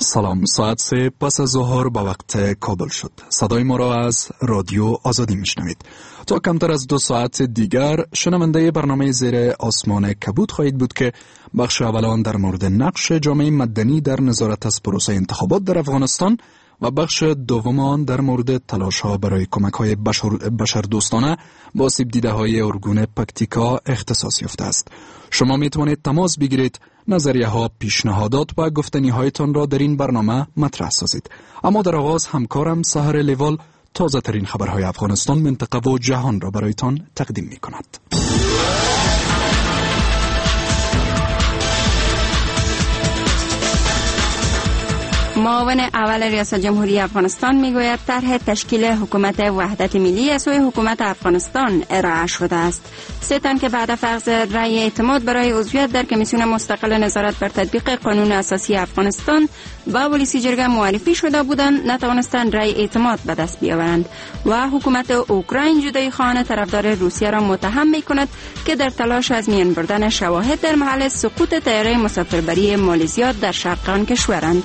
سلام، ساعت 3 پس از ظهر به وقت کابل شد. صدای ما را از رادیو آزادی میشنوید. تا کمتر از 2 ساعت دیگر شنونده برنامه زیر آسمان کبود خواهید بود که بخش اولان در مورد نقش جامعه مدنی در نظارت از پروسه انتخابات در افغانستان و بخش دوم در مورد تلاش‌ها برای کمک‌های بشردوستانه با آسیب دیده‌های ارگون پکتیکا اختصاص یافته است. شما می‌توانید تماس بگیرید، نظریه‌ها، پیشنهادات و گفتنی‌هایتان را در این برنامه مطرح سازید. اما در آغاز همکارم سحر لیوال تازه ترین خبرهای افغانستان، منطقه و جهان را برایتان تقدیم می‌کند. معاون اول ریاست جمهوری افغانستان میگوید طرح تشکیل حکومت وحدت ملی از سوی حکومت افغانستان ارائه شده است. 3 تن که بعد از اخذ رأی اعتماد برای عضویت در کمیسیون مستقل نظارت بر تطبیق قانون اساسی افغانستان با ولسی جرگه معرفی شده بودند نتوانستند رأی اعتماد به دست بیاورند و حکومت اوکراین جدایی خواهان طرفدار روسیه را متهم میکند که در تلاش از میان بردن شواهد در محل سقوط طیاره مسافربری مالزیا در شرق آن کشورند.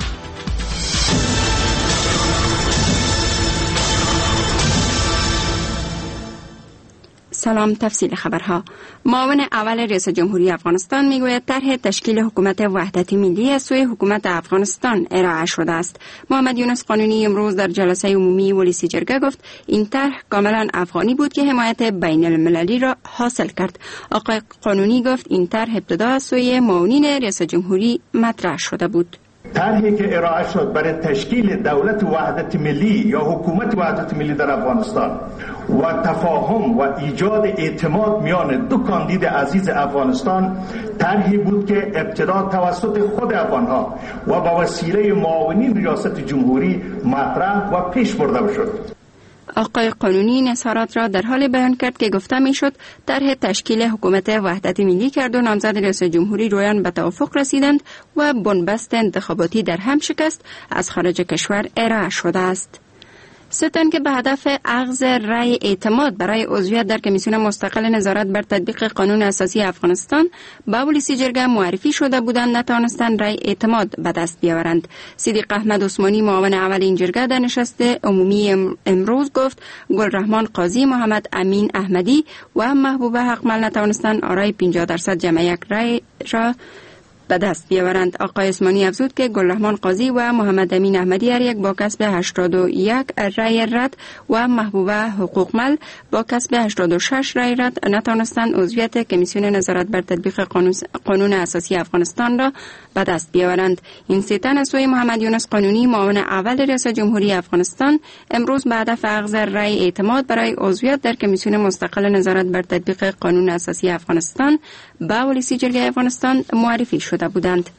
سلام، تفصیل خبرها. معاون اول ریاست جمهوری افغانستان میگوید طرح تشکیل حکومت وحدت ملی از سوی حکومت افغانستان ارائه شده است. محمد یونس قانونی امروز در جلسه عمومی ولسی جرگه گفت این طرح کاملا افغانی بود که حمایت بین المللی را حاصل کرد. آقای قانونی گفت این طرح ابتدا از سوی معاونین ریاست جمهوری مطرح شده بود. طرحی که ارائه شد برای تشکیل دولت وحدت ملی یا حکومت وحدت ملی در افغانستان و تفاهم و ایجاد اعتماد میان 2 کاندید عزیز افغانستان طرحی بود که ابتدا توسط خود افغانها و با وسیله معاونین ریاست جمهوری مطرح و پیش برده شد. آقای قانونی این اظهارات را در حال بیان کرد که گفته میشد طرح تشکیل حکومت وحدت ملی کرد و نامزد ریاست جمهوری رویان به توافق رسیدند و بنبست انتخاباتی در هم شکست از خارج کشور ارائه شده است. 3 تن که به هدف اخذ رأی اعتماد برای عضویت در کمیسیون مستقل نظارت بر تطبیق قانون اساسی افغانستان با ولسی جرگه معرفی شده بودند نتوانستند رأی اعتماد به دست بیاورند. صدیق احمد عثمانی معاون اول این جرگه در نشست عمومی امروز گفت گلرحمان قاضی، محمد امین احمدی و محبوبه حقمل نتوانستند آرای 50% جمع یک رأی را به دست بیاورند. آقای عثمانی افزود که گلرحمان قاضی و محمد امین احمدی هر یک با کسب 81 رأی رد و محبوبه حقوقمل با کسب 86 رأی رد نتوانستند عضویت کمیسیون نظارت بر تطبیق قانون اساسی افغانستان را به دست بیاورند. این 3 تن از سوی محمد یونس قانونی معاون اول ریاست جمهوری افغانستان امروز بعد از اخذ رأی اعتماد برای عضویت در کمیسیون مستقل نظارت بر تطبیق قانون اساسی افغانستان با ولسی جرگه افغانستان معرفی شد بودند.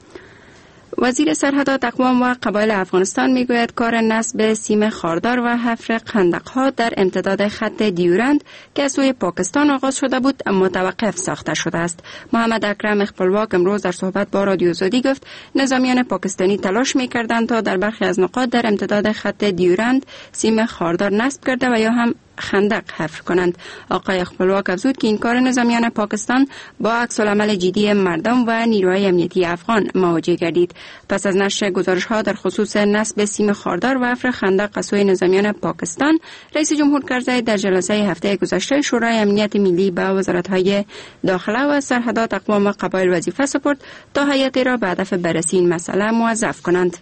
وزیر سرحدات اقوام و قبایل افغانستان میگوید کار نصب سیم خاردار و حفر خندق‌ها در امتداد خط دیورند که از سوی پاکستان آغاز شده بود متوقف ساخته شده است. محمد اکرم خپلواک امروز در صحبت با رادیو آزادی گفت نظامیان پاکستانی تلاش میکردند تا در برخی از نقاط در امتداد خط دیورند سیم خاردار نصب کرده و یا هم خندق حفر کنند. آقای خپلواک افزود که این کار نظامیان پاکستان با عکس‌العمل جدی مردم و نیروهای امنیتی افغان مواجه گردید. پس از نشر گزارش‌ها در خصوص نصب سیم خاردار و حفر خندق از سوی نظامیان پاکستان، رئیس جمهور کرزی در جلسه هفته گذشته شورای امنیت ملی به وزارت‌های داخله و سرحدات اقوام و قبایل وظیفه سپرد تا هیئتی را به هدف بررسی این مسئله موظف کنند.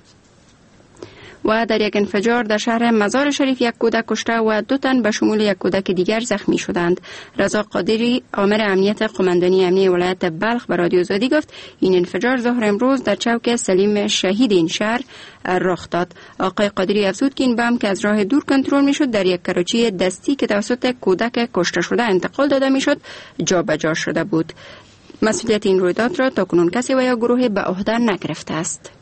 و در یک انفجار در شهر مزار شریف 1 کودک کشته و 2 تن به شمول 1 کودک دیگر زخمی شدند. رضا قادری آمر امنیت قماندانی امنیتی ولایت بلخ به رادیو آزادی گفت این انفجار ظهر امروز در چوک سلیم شهید این شهر رخ داد. آقای قادری افزود که این بم که از راه دور کنترل میشد در یک کراچی دستی که توسط کودک کشته شده انتقال داده میشد جابجا شده بود. مسئولیت این رویداد را تاکنون کسی و یا گروهی به عهده نگرفته است.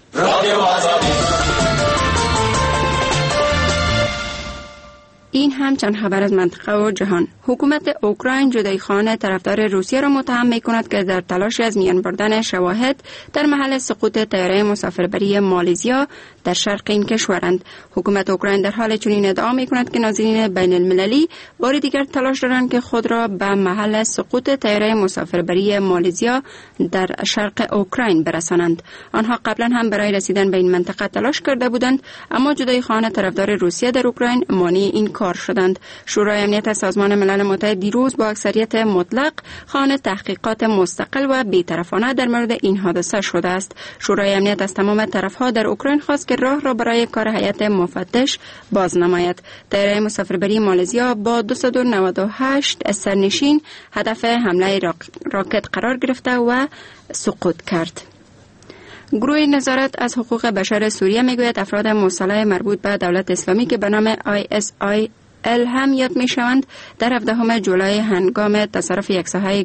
این هم چند خبر از منطقه و جهان. حکومت اوکراین جداییخواهانه طرفدار روسیه را متهم می‌کند که در تلاش از میان بردن شواهد در محل سقوط طیاره مسافربری مالزیا در شرق این کشورند. حکومت اوکراین در حال چنین ادعا می‌کند که ناظرین بین المللی بار دیگر تلاش دارند که خود را به محل سقوط طیاره مسافربری مالزیا در شرق اوکراین برسانند. آنها قبلا هم برای رسیدن به این منطقه تلاش کرده بودند، اما جداییخواهان طرفدار روسیه در اوکراین مانع این کار شدند. شورای امنیت سازمان ملل متحد دیروز با اکثریت مطلق خواهان تحقیقات مستقل و بی‌طرفانه در مورد این حادثه شده است. شورای امنیت از تمام طرفها در اوکراین خواست که راه را برای کار هیئت مفتش باز نماید. طیاره مسافربری مالزیا با 298 سرنشین هدف حمله راکت قرار گرفته و سقوط کرد. گروه نظارت از حقوق بشر سوریه میگوید افراد مسلح مربوط به دولت اسلامی که به نام ISIL هم یاد می شوند در 17 جولای هنگام تصرف یک ساحه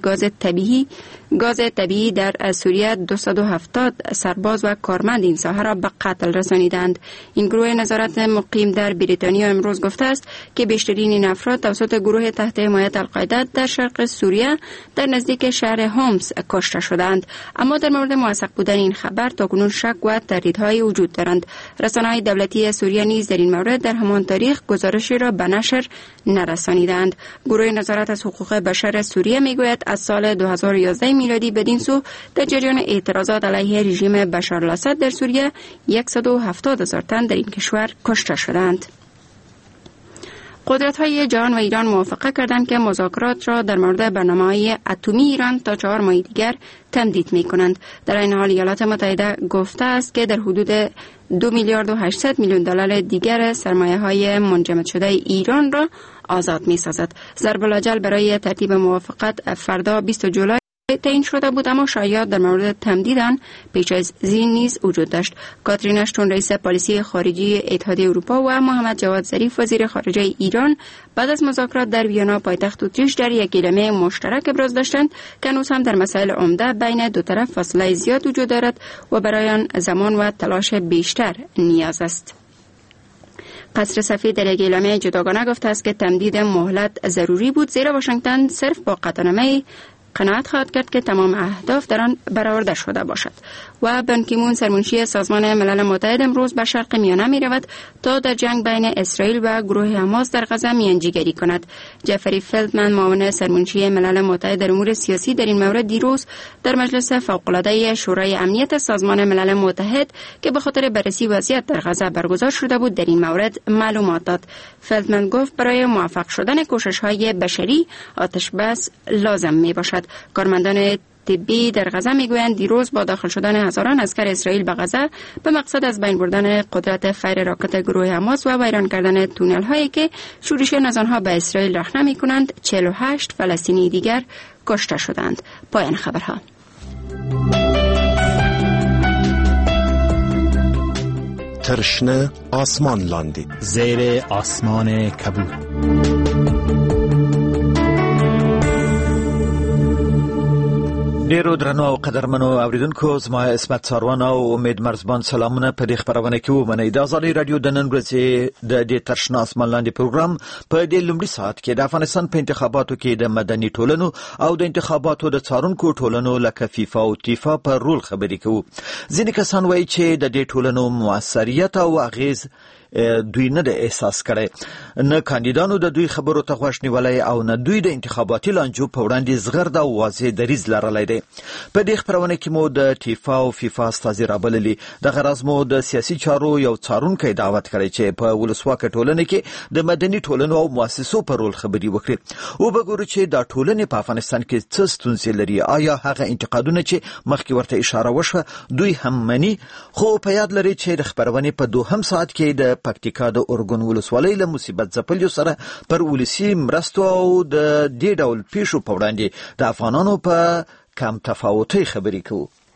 گاز طبیعی در سوریه 270 سرباز و کارمند این ساحه را به قتل رسانیدند. این گروه نظارت مقیم در بریتانیا امروز گفته است که بیشترین این افراد توسط گروه تحت حمایت القاعده در شرق سوریه در نزدیک شهر هومس کشته شدند. اما در مورد موثق بودن این خبر تاکنون شک و تردیدهای وجود دارند. رسانه‌های دولتی سوریه نیز در این مورد در همان تاریخ گزارشی را به نشر نرسانیدند. گروه نظارت از حقوق بشر سوریه میگوید از سال 2011 میلادی بدین سو در جریان اعتراضات علیه رژیم بشار الاسد در سوریه 170,000 تن در این کشور کشته شدند. قدرت‌های جهان و ایران موافقه کردند که مذاکرات را در مورد برنامه‌های اتمی ایران تا 4 ماه دیگر تمدید می‌کنند. در این حال ایالات متحده گفته است که در حدود 2 میلیارد و 800 میلیون دلار دیگر سرمایه‌های منجمد شده ایران را آزاد می‌سازد. ضرب الاجل برای ترتیب موافقت فردا 20 جولای تعیین شده بود، اما شایعات در مورد تمدید آن پیش از این نیز وجود داشت. کاترین اشتون رئیس پالیسی خارجی اتحادیه اروپا و محمد جواد ظریف وزیر خارجه ایران بعد از مذاکرات در وینا پایتخت اتریش در یک اعلامیه مشترک ابراز داشتند که هنوز هم در مسائل عمده بین دو طرف فاصله زیاد وجود دارد و برای آن زمان و تلاش بیشتر نیاز است. قصر سفید در یک اعلامیه جداگانه گفته است که تمدید مهلت ضروری بود، زیرا واشنگتن صرف با قطعنامه قناعت خواهد کرد که تمام اهداف در آن برآورده شده باشد. و بان کی مون سرمنشی سازمان ملل متحد امروز به شرق میانه می رود تا در جنگ بین اسرائیل و گروه حماس در غزه میانجیگری کند. جفری فلدمن معاون سرمنشی ملل متحد در امور سیاسی در این مورد دیروز در مجلس فوق‌العاده شورای امنیت سازمان ملل متحد که به خاطر بررسی وضعیت در غزه برگزار شده بود در این مورد معلومات داد. فلدمن گفت برای موفق شدن کوشش‌های بشری آتش بس لازم می باشد. کارمندان طبی در غزه میگویند دیروز با داخل شدن هزاران عسکر اسرائیل به غزه به مقصد از بین بردن قدرت فیر راکت گروه حماس و ویران کردن تونل هایی که شورشیان از آنها به اسرائیل راه نمی‌کنند 48 فلسطینی دیگر کشته شدند. پایان خبرها. ترشنه آسمان لاندی زیر آسمان کبود. ډیرو درنو او قدرمنو اوریدونکو، زما اسمت ساروان او امید مرزبان سلامونه په دې خبرونه کې ومنئ. د ازادي رادیو د نن ورځې د دې ترشنه آسمان لاندې پروګرام په دې لومړي ساعت کې د افغانستان په انتخاباتو کې د مدني ټولنو او د انتخاباتو د څارونکو ټولنو لکه فیفا او تیفا پر رول خبرې کوو. ځینې کسان وایي چې د دې ټولنو موثریت او اغیز دوی نه د احساس کړي، نه کاندیدانو د دوی خبرو ته غوږ نیولی او نه دوی د انتخاباتي لانجو په وړاندې زغرد او واضح دریځ لرلی دی. په دې خپرونه کې مو د تیفا او فیفا استازي رابللي. دغه راز مو د سیاسي چارو یو څارونکی دعوت کړی چې په ولسواکه ټولنه کې د مدني ټولنو او مؤسسو پر رول خبرې وکړي. وبګورو چې دا ټولنې په افغانستان کې څه ستونزې لري. آیا هغه انتقادونه چې مخکې ورته اشاره وشوه دوی هم مني؟ خو په یاد لري چې د خپرونې په دوهم ساعت کې د پکتیکا د اورګون ولسوالۍ له مصیبت ځپلیو سره پر ولسي مرستو او د دې ډول پیښو په وړاندې د افغانانو په کم تفاوتۍ خبرې کوو.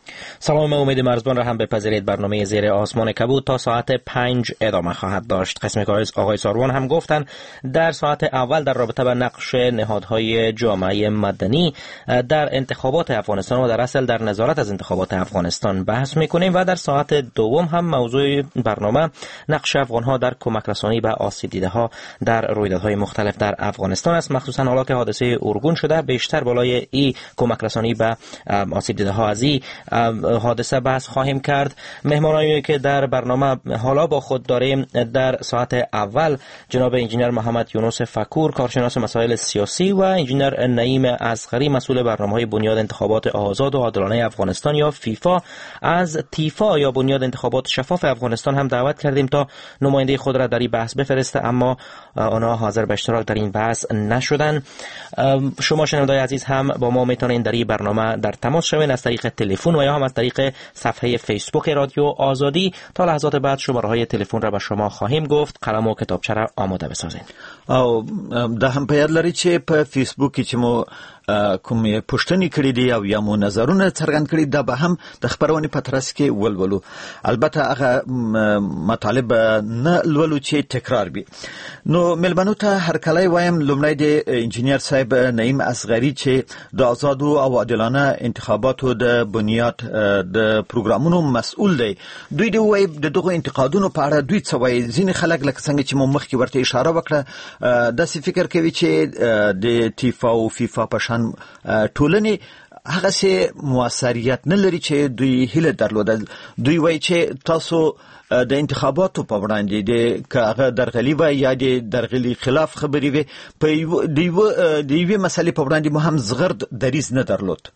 سلام، امید مرزبان را هم بپذیرید. برنامه زیر آسمان کبود تا ساعت 5 ادامه خواهد داشت. قسمی که آقای ساروان هم گفتن در ساعت اول در رابطه با نقش نهادهای جامعه مدنی در انتخابات افغانستان و در اصل در نظارت از انتخابات افغانستان بحث میکنیم و در ساعت دوم هم موضوع برنامه نقش افغانها در کمک رسانی به آسیب دیده ها در رویدادهای مختلف در افغانستان است. مخصوصا حالا که حادثه اورگون شده، بیشتر بالای این کمک رسانی به آسیب دیده ها از این حادثه بحث خواهیم کرد. مهمانانی که در برنامه حالا با خود داریم در ساعت اول جناب انجینر محمد یونس فکور، کارشناس مسائل سیاسی، و انجینر نعیم اصغری، مسئول برنامه‌های بنیاد انتخابات آزاد و عادلانه افغانستان یا فیفا. از تیفا یا بنیاد انتخابات شفاف افغانستان هم دعوت کردیم تا نماینده خود را در این بحث بفرسته، اما آنها حاضر به اشتراک در این بحث نشدن. شما شنوندگان عزیز هم با ما میتونید در این برنامه در تماس شوید از طریق تلفن و یا هم از طریق صفحه فیسبوک رادیو آزادی. تا لحظات بعد شماره‌های تلفن را به شما خواهیم گفت. قلم و کتابچه را آماده بسازید. او دا هم په یاد لري چې په فیسبوک کې چې مو کوم پوښتنې کړې دي او یا مو نظرونه څرګند کړي، دا به هم د خبرونې په ترڅ کې ولولو. البته هغه مطالب نه لولو چې تکرار وي. نو ملمنو ته هرکلی وایم. لومړی د انجینیر صاحب نعیم اصغری چې د آزادو او عادلانه انتخاباتو د بنیاد د پروګرامونو مسؤل دی، دوی دی وایي د دغه انتقادونو په اړه دوی څه وایي. ځینې خلک لکه څنګه چې مو مخکې ورته اشاره وکړه داسې فکر کوي چې د تیفا او فیفا په شان ټولنې هغه سه موثریت نه لري چې دوی هیله درلوده. دوی وایي چې تاسو د انتخاباتو په وړاندې د کاغه درغلي و یا د درغلي خلاف خبري وي په دیوه مسلې په وړاندې مو هم زغرد دریز نه درلود.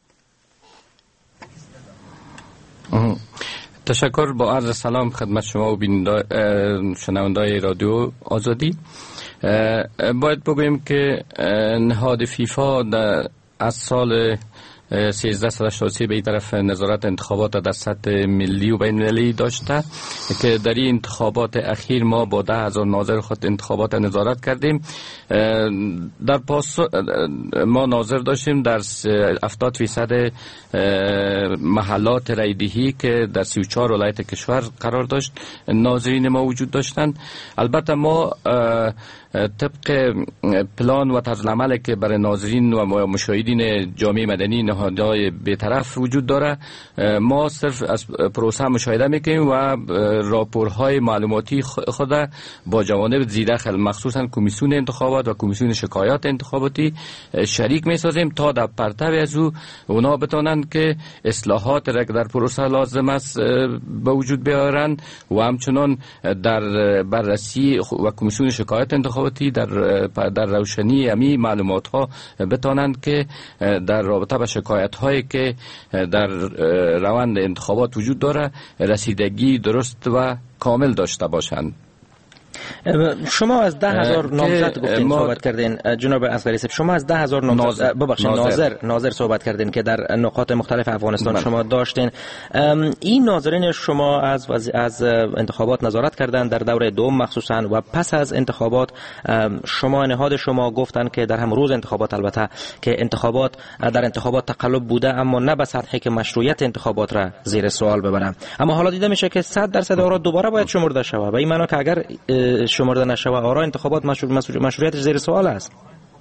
تشکر. با عرض سلام خدمت شما و شنوندای رادیو آزادی. باید بگویم که نهاد فیفا از سال 1383 به این طرف نظارت انتخابات در سطح ملی و بین المللی داشته که در این انتخابات اخیر ما با 10,000 ناظر خود انتخابات نظارت کردیم. در ما ناظر داشتیم در 70% محلات رایدهی که در 34 ولایت کشور قرار داشت ناظرین ما وجود داشتند. البته ما طبق پلان و طرز عملی که برای ناظرین و مشاهدین جامعه مدنی نهادهای بی‌طرف وجود داره، ما صرف از پروسه مشاهده میکنیم و راپورهای معلوماتی خود با جوانب زیردخل مخصوصا کمیسیون انتخابات و کمیسیون شکایات انتخاباتی شریک میسازیم تا در پرتو از اونا بتونن که اصلاحات را در پروسه لازم است به وجود بیارن و همچنان در بررسی و کمیسیون شکایات انتخاباتی در روشنی امی معلومات ها بتانند که در رابطه با شکایت هایی که در روند انتخابات وجود داره رسیدگی درست و کامل داشته باشند. شما از 10,000 نامزد گفتین صحبت کردین جناب اصغری صاحب. شما از 10,000 ناظر صحبت کردین که در نقاط مختلف افغانستان شما داشتین. این ناظرین شما از انتخابات نظارت کردن در دوره دوم مخصوصا و پس از انتخابات شما نهاد شما گفتن که در هم روز انتخابات البته که انتخابات در انتخابات تقلب بوده، اما نه به سطحی که مشروعیت انتخابات را زیر سوال ببرن. اما حالا دیده میشه که 100% آرا دوباره باید شمرده شود. به این معنی که اگر شمرده نشود آرا انتخابات مشروعیتش زیر سوال است.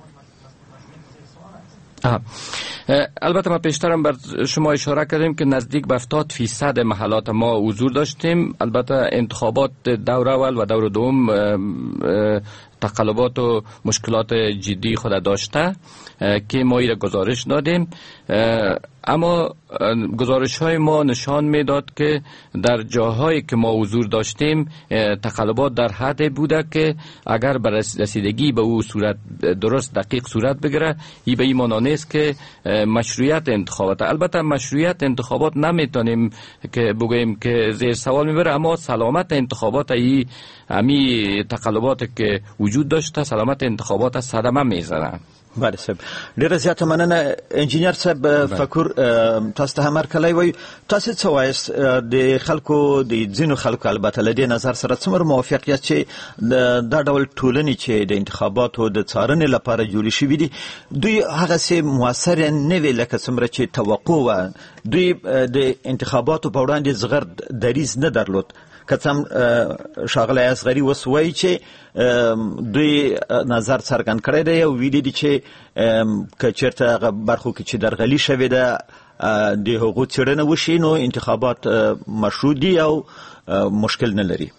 البته ما پیشترم بر شما اشاره کردیم که نزدیک به 70% محلات ما حضور داشتیم. البته انتخابات دور اول و دور دوم تقلبات و مشکلات جدی خود داشته که ما را گزارش دادیم، اما گزارش های ما نشان میداد که در جاهایی که ما حضور داشتیم تقلبات در حد بوده که اگر بر رسیدگی به او صورت درست دقیق صورت بگیره ای به این معنی نیست که مشروعیت انتخابات. البته مشروعیت انتخابات نمیتونیم که بگوییم که زیر سوال میبره، اما سلامت انتخابات امی تقلبات که وجود داشته سلامت انتخابات صدمه میزنه. بله صاحب ډیره زیاته مننه انجینر صاحب. فکر تاسو ته هم کله وي تاسو څه وایست د خلکو د ځینو خلکو البته لدې نظر سره څومره موافقیت چې دا ډول ټولنې چې د انتخاباتو د څارنې لپاره جوړې شوې دي دوی هغه سي موثر نه وي لکه څومره چې توقع و. دوی د انتخاباتو په وړاندې زغرد دریځ نه درلود. کڅم شاغله اصغری وسوي چې دوی نظر څرګند کړی دی او ویلي دي چې کچرته برخو کې چې درغلي شوی ده د هغو څېړنه وشي نو انتخابات مشروع دي او مشکل نه لري.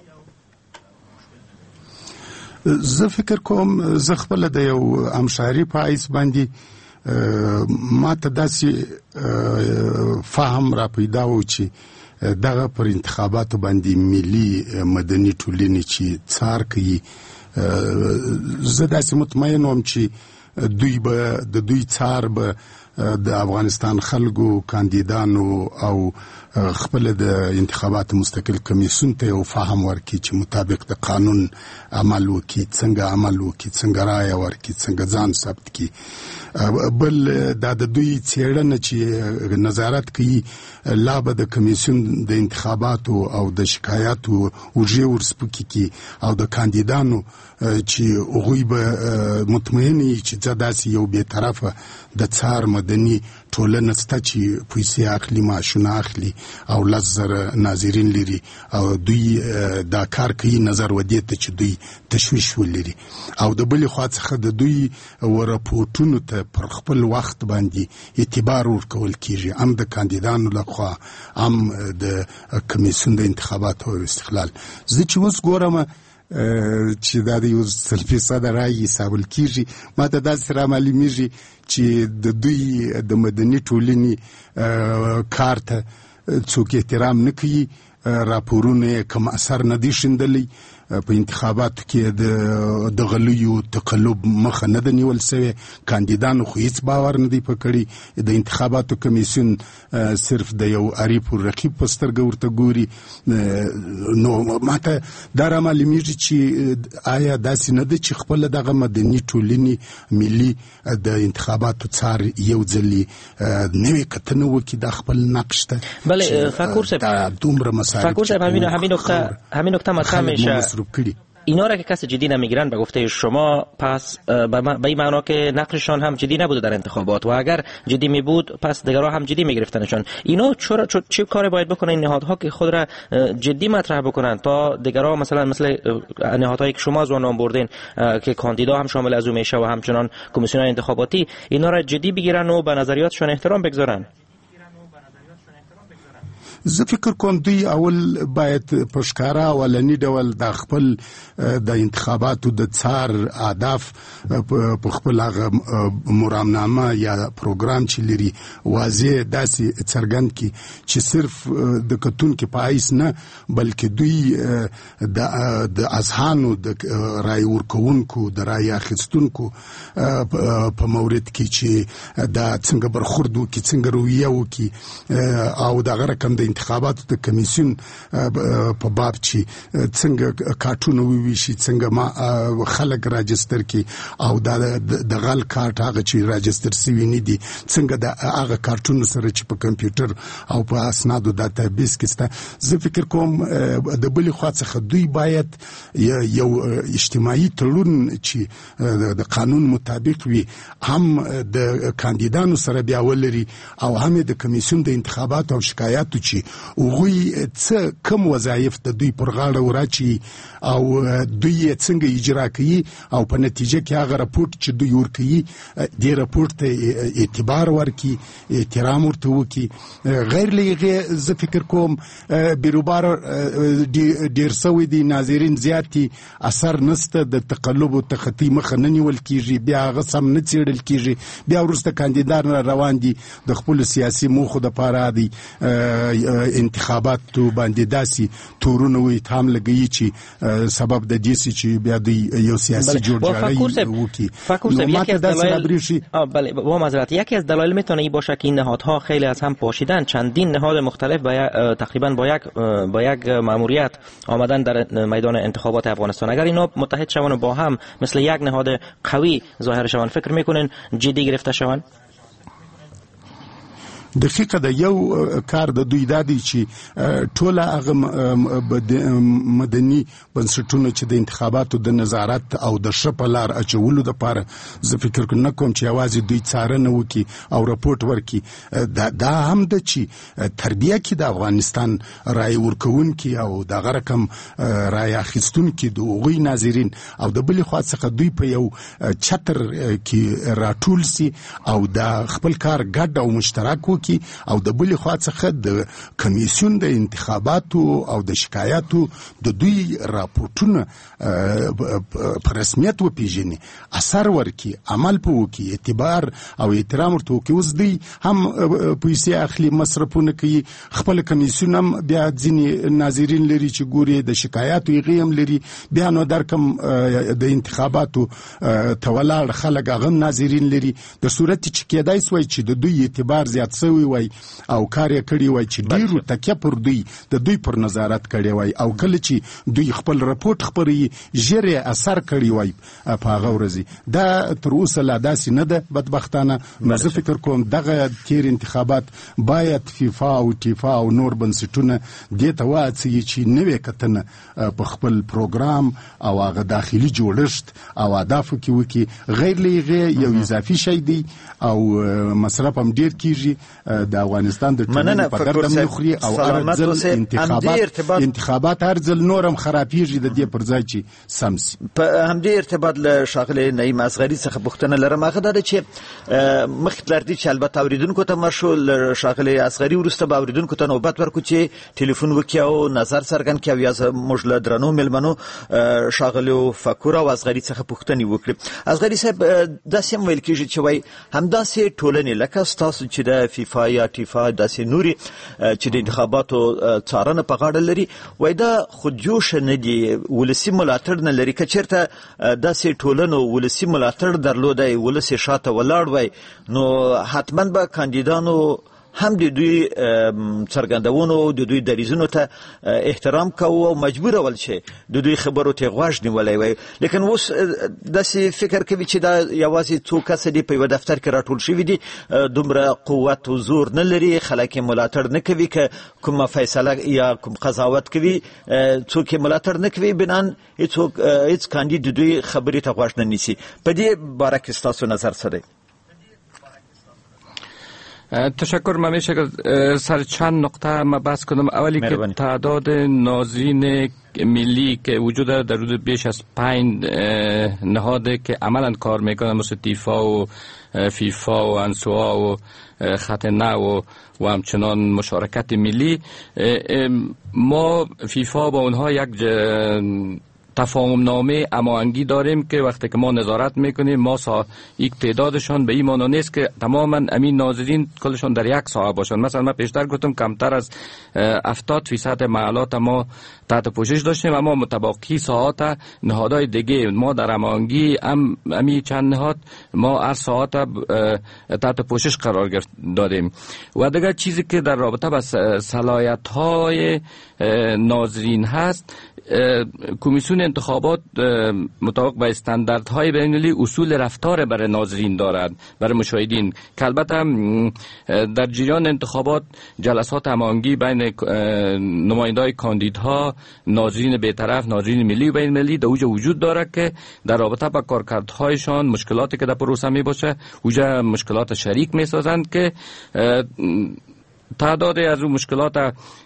زه فکر کوم زه خپل د یو همشهري په حیث باندې ما ته داسې فهم را پیدا و چې دغه پر انتخاباتو باندې ملي مدني ټولنې چې څار کوي زه داسې مطمئن وم چې دوی به د دوی څار به د افغانستان خلکو کاندیدانو او خپل د انتخابات مستقل کمیسیون ته یو فهم ورکړي چې مطابق د قانون عمل وکړي، څنګه عمل وکړي، څنګه رایه ورکړي، څنګه ځان ثبت کړي. بل دا د دوی څېړنه چې نظارت کوي لا به د کمیسیون د انتخاباتو او د شکایاتو اوږې ورسپکې کړي او د کاندیدانو چې هغوی به مطمئن وي چې داسې یو بېطرفه د څار مدني ټولنه شته چې پیسې اخلي، معاشونه اخلي او 10,000 ناظرین لري او دوی دا کار کوي نظر ودې ته چې دوی تشویش ولري. او د بلې خوا څخه د دوی راپورټونو ته پر خپل وخت باندې اعتبار ورکول کیږي، هم د کاندیدانو لخوا هم د کمیسیون د انتخاباتو او استقلال. زه چې اوس ګورم چې دا د 100% رایې حسابل کیږي، ما ته داسې را معلومیږي چې د دوی د مدني ټولنې کار ته څوک احترام نه کوي، راپورونه کم اثر نه دي شیندلی، په انتخاباتو کې د غلیو تقلب مخه نه ده نیول سوی، کاندیدانو خو هیڅ باور نه دی پکړی، د انتخاباتو کمیسیون صرف د یو عریف رقیب په سترګه ورته ګوري. نو ماته دا را معلومیږي چې آیا داسې نه ده چې خپل دغه مدني ټولنې ملي د انتخاباتو څار یو ځلې نوې کتنه وکړي د خپل نقش ته. بله فاکور صاحب دومره مسائل فاکور صاحب همین نکته مطرح میشه. اینا را که کسی جدی نمیگیرن به گفته شما پس به این معنا که نقششان هم جدی نبوده در انتخابات و اگر جدی می بود پس دیگرها هم جدی میگرفتنشان. اینا چه کاری باید بکنن این نهادها که خود را جدی مطرح بکنن تا دیگرها مثل نهادهایی که شما از آن بردین که کاندیدا هم شامل از اون میشه و همچنان کمیسیون انتخاباتی اینا را جدی بگیرن و به نظریاتشان احترام بگذارن؟ زه فکر کوم دوی اول باید په ښکاره اولني ډول د خپل د انتخاباتو د څار اهداف په خپل هغه مرامنامه یا پروګرام چې لري واضح داسې څرګند کړي چې صرف د کتونکو په حیث نه بلکې دوی د اذهانو د رای ورکوونکو د رای اخیستونکو په مورد کې چې دا څنګه برخورد وکړي، څنګه رویه وکړي او دغه رقم د انتخاباتو د کمیسیون په باب چې څنګه کارتونه وویشي، څنګه خلک راجستر کړي او د غل کارت هغه چې راجستر سوي نه دي څنګه د هغه کارتونو سره چې په کمپیوټر او په اسنادو ډاټابیس کې سته. زه فکر کوم د بلې خوا څخه دوی باید یو اجتماعي تړون چې د قانون مطابق وي هم د کاندیدانو سره بیا ولري او هم د کمیسیون د انتخاباتو او شکایاتو چې هغوی څه کم وظایف د دوی پر غاړه وراچي او دوی څنګه اجرا کوي او په نتیجه کې هغه راپورټ چې دوی ورکوي دې راپورټ ته اعتبار ورکړي، احترام ورته وکړي. غیر له هغې زه فکر کوم بیروبار ډېر سوی دي، ناظرین زیات دي، اثر نسته، د تقلب او تخطي مخه نه نیول کېږي، بیا هغه سم نه څېړل کېږي، بیا وروسته کاندیدان را روان دي د خپلو سیاسي موخو دپاره دی انتخابات تو باندې داسي تورونه وي تام لګي چې سبب د دې چې بیا د یو سیاسي جوړجاړی وکي. نو ماته داسې رابریشي. بله با معذرت، یکی از دلایل میتونه این باشه که این نهادها خیلی از هم پاشیدن. چندین نهاد مختلف تقریبا با یک ماموریت آمدن در میدان انتخابات افغانستان. اگر اینا متحد شون و با هم مثل یک نهاد قوی ظاهر شون، فکر میکنین جدی گرفته شون؟ دقیقه د یو کار د دوی دادی چې ټوله هغه مدني بنسټونه چې د انتخاباتو د نظارت او د شپلار اچولو د پاره زه فکر کوم چې आवाज دوی څارنه وکي او راپورټ ورکي. دا هم د چې تربیه کې د افغانستان رای ورکونکي او د غرکم رای اخیستونکي د غوي ناظرین او د بل خوا څخه دوی په یو چتر کې راټول سي او د خپل کار ګډ او مشترک کی او د بل خوا څخه د کمیسیون د انتخاباتو او د شکایاتو د دوی راپورټونه په رسمیت و پیژني، اثر ورکي، عمل په وکي، اعتبار او احترام ورته وکي. اوس دوی هم پیسې اخلي، مصرفونه کوي، خپل کمیسیون هم بیا ځینې ناظرین لري چې ګوري د شکایاتو یې هم لري، بیا نو درکم د انتخاباتو تولاړ خلک هغه ناظرین لري. د صورت چې کېدای سوی چې د دوی اعتبار زیات سوی وای او کار یې کړی وای چې ډیرو تکیه پر دوی د دوی پر نظارت کړی وای او کله چې دوی خپل راپورټ خبري ژر اثر کړی وای په هغه ورځ. دا تر اوسه لا داسې نه ده بدبختانه. نو زه فکر کوم دغه تیر انتخابات باید فیفا او ټیفا او نور بنسټونه دې ته واڅي چې نوې کتنه په خپل پروګرام او هغه داخلي جوړښت او اهدافو کې وکي. غیر لغې یو اضافي شی دی او مصرف هم ډیر کیږي د افغانستان د ټولنې په درد مخري او ارزل انتخابات ارزل نورم خرابېږي د دې پر ځای چې سمسي. په همدې ارتباط له شاغله نعیم اصغری څخه پوښتنه لرم. هغه دا چې مخکې لري چې البته اوریدونکو ته مشول شاغله اصغری ورسته به اوریدونکو ته نوبت ورکو چې ټلیفون وکړي او نظر څرګند کړي یا موږ له درنو ملمنو شاغله فکر او اصغری څخه پوښتنه وکړي. اصغری صاحب دا سم ویل کېږي چې وای همداسې ټولنې لکه تاسو چې د فیفا یا ټیفا داسې نوري چې د انتخاباتو څارنه په غاړه لري، وای دا خودجوش نه دي، ولسی ملاتړ نه لري. که چېرته داسې ټولنو ولسی ملاتړ درلودای، ولسی شاته ولاړ وای، نو حتما به کاندیدانو هم د دوی څرګندونو د دوی دریځونو ته احترام کوو او مجبور ول شي د دوی خبرو ته غوږ نیولای وای. لیکن اوس داسې فکر کوي چې دا یوازې څو کس دي په یو دفتر کې راټول شوي دي، دومره قوت او زور نه لري، خلک ملاتړ نه کوي که کومه فیصله یا کوم قضاوت کوي څوک ملاتړ نه کوي، بنان هیڅ کاندید د دوی خبرې ته غوږ نه نیسي. په دې باره کې ستاسو نظر څه دی؟ تشکر. من میشه که سر چند نقطه ما بحث کنم. اولی که تعداد ناظرین ملی که وجود داره در حدود بیش از 5 نهاده که عملا کار میکنن مثل تیفا و فیفا و انسوا و خط نو و همچنان مشارکت ملی. ما فیفا با اونها یک تفاهم نامه هماهنگی داریم که وقتی که ما نظارت میکنیم ما یک تعدادشان به این معنی نیست که تماما امین ناظرین کلشان در یک ساحه باشند. مثلا من پیشتر گفتم کمتر از 70% محلات ما تحت پوشش داشتیم، اما متباقی ساعات نهادهای دیگه ما در هماهنگی امی چند نهاد ما هر ساعت تحت پوشش قرار دادیم. و دیگر چیزی که در رابطه با صلاحیت های ناظرین هست، کمیسیون انتخابات مطابق با استانداردهای بین‌المللی اصول رفتار برای ناظرین دارد، برای مشاهدین، که البته در جریان انتخابات جلسات هماهنگی بین نماینده‌های کاندیدها، ناظرین بی‌طرف، ناظرین ملی و بین‌المللی در اوجا وجود دارد که در رابطه با کارکردهایشان مشکلاتی که در پروسه می باشه اوجا مشکلات شریک می سازند که تعداد از اون مشکلات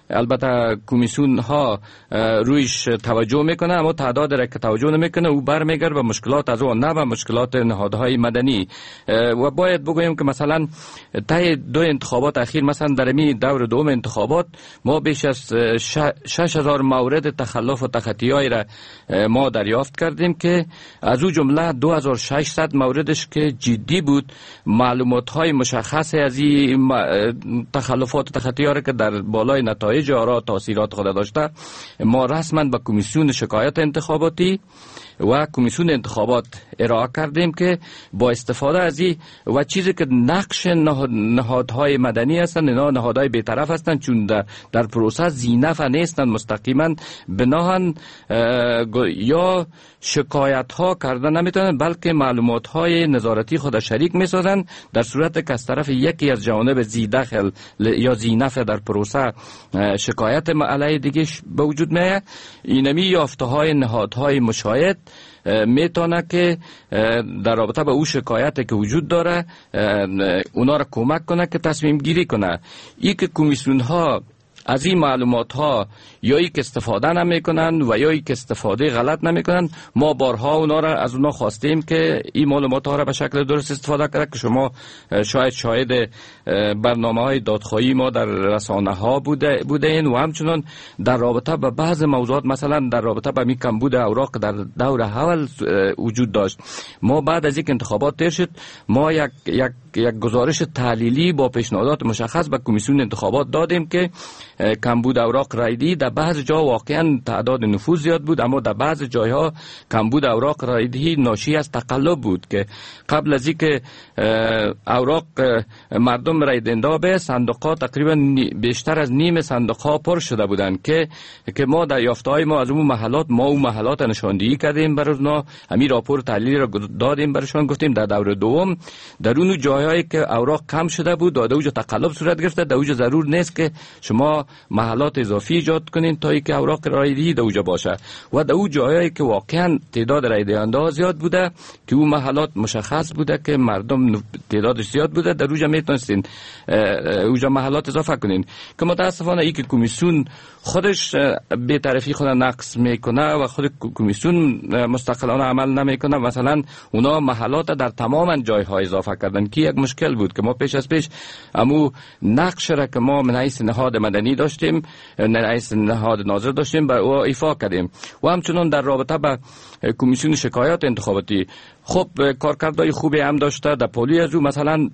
البته کمیسیون ها رویش توجه میکنه، اما تعداد را که توجه نمیکنه او برمیگرده به مشکلات از اون، نه به مشکلات نهادهای مدنی. و باید بگویم که مثلا طی 2 انتخابات اخیر، مثلا در این دور دوم انتخابات ما بیش از 6000 مورد تخلف و تخطی‌های را ما دریافت کردیم که از او جمله 2600 موردش که جدی بود، معلومات های مشخص از این تخلفات و تخطی‌ها را که در بالای نتایج آرا تاثیرات خود داشته، ما رسما به کمیسیون شکایت انتخاباتی و کمیسیون انتخابات ارائه کردیم که با استفاده از این و چیزی که نقش نهادهای مدنی هستند، اینا نهادهای بی‌طرف هستند، چون در پروسه ذی‌نفع نیستند، مستقیما بناهن یا شکایت ها کردن نمیتونن، بلکه معلومات های نظارتی خود شریک میسازن، در صورت که از طرف یکی از جوانب ذی دخل یا ذی نفع در پروسه شکایت علیه دیگه به وجود میاد، اینمی یافته های نهادهای مشاهد میتونه که در رابطه با او شکایتی که وجود داره اونا را کمک کنه که تصمیم گیری کنه. ای که کمیسیون ها از این معلومات ها یا ای که استفاده نمیکنن و یا ای که استفاده غلط نمیکنن، ما بارها اونا را از اونا خواستیم که این معلومات ها را به شکل درست استفاده کنه، که شما شاید شاهد برنامه های دادخواهی ما در رسانه ها بوده این، و همچنان در رابطه با بعض موضوعات، مثلا در رابطه با کمبود اوراق در دور اول وجود داشت. ما بعد از یک انتخابات تیر شد، ما یک گزارش تحلیلی با پیشنهادات مشخص به کمیسیون انتخابات دادیم که کمبود اوراق رایدی در بعض جا واقعا تعداد نفوذ زیاد بود، اما در بعض جایها کمبود اوراق رایدی ناشی از تقلب بود، که قبل از اینکه اوراق مردم رای دهنده به صندوق‌ها تقریبا بیشتر از نیم صندوق‌ها پر شده بودند که ما در یافته‌های ما از اون محلات نشاندهی کردیم برای اونا، همین راپور تحلیلی را دادیم برایشان، گفتیم در دور دوم در اون جاهایی که اوراق کم شده بود در اونجا تقلب صورت گرفته، در اونجا ضرور نیست که شما محلات اضافی ایجاد کنین تا اینکه اوراق رایدهی در اونجا باشه، و در اون جاهایی که واقعا تعداد رای دهنده زیاد بوده که اون محلات مشخص بوده که مردم تعدادش زیاد بوده، در اونجا میتونستین اونجا محلات اضافه کنین. که متاسفانه این که کمیسیون خودش بی‌طرفی خود نقص میکنه و خود کمیسیون مستقلانه عمل نمیکنه، مثلا اونا محلات در تمام جایها اضافه کردن، که یک مشکل بود که ما پیش امو نقش را که ما من حیث نهاد مدنی داشتیم، من حیث نهاد ناظر داشتیم، با او ایفا کردیم. و همچنان در رابطه با کمیسیون شکایات انتخاباتی، خب کارکردهای خوبی هم داشته. در پولی از او مثلا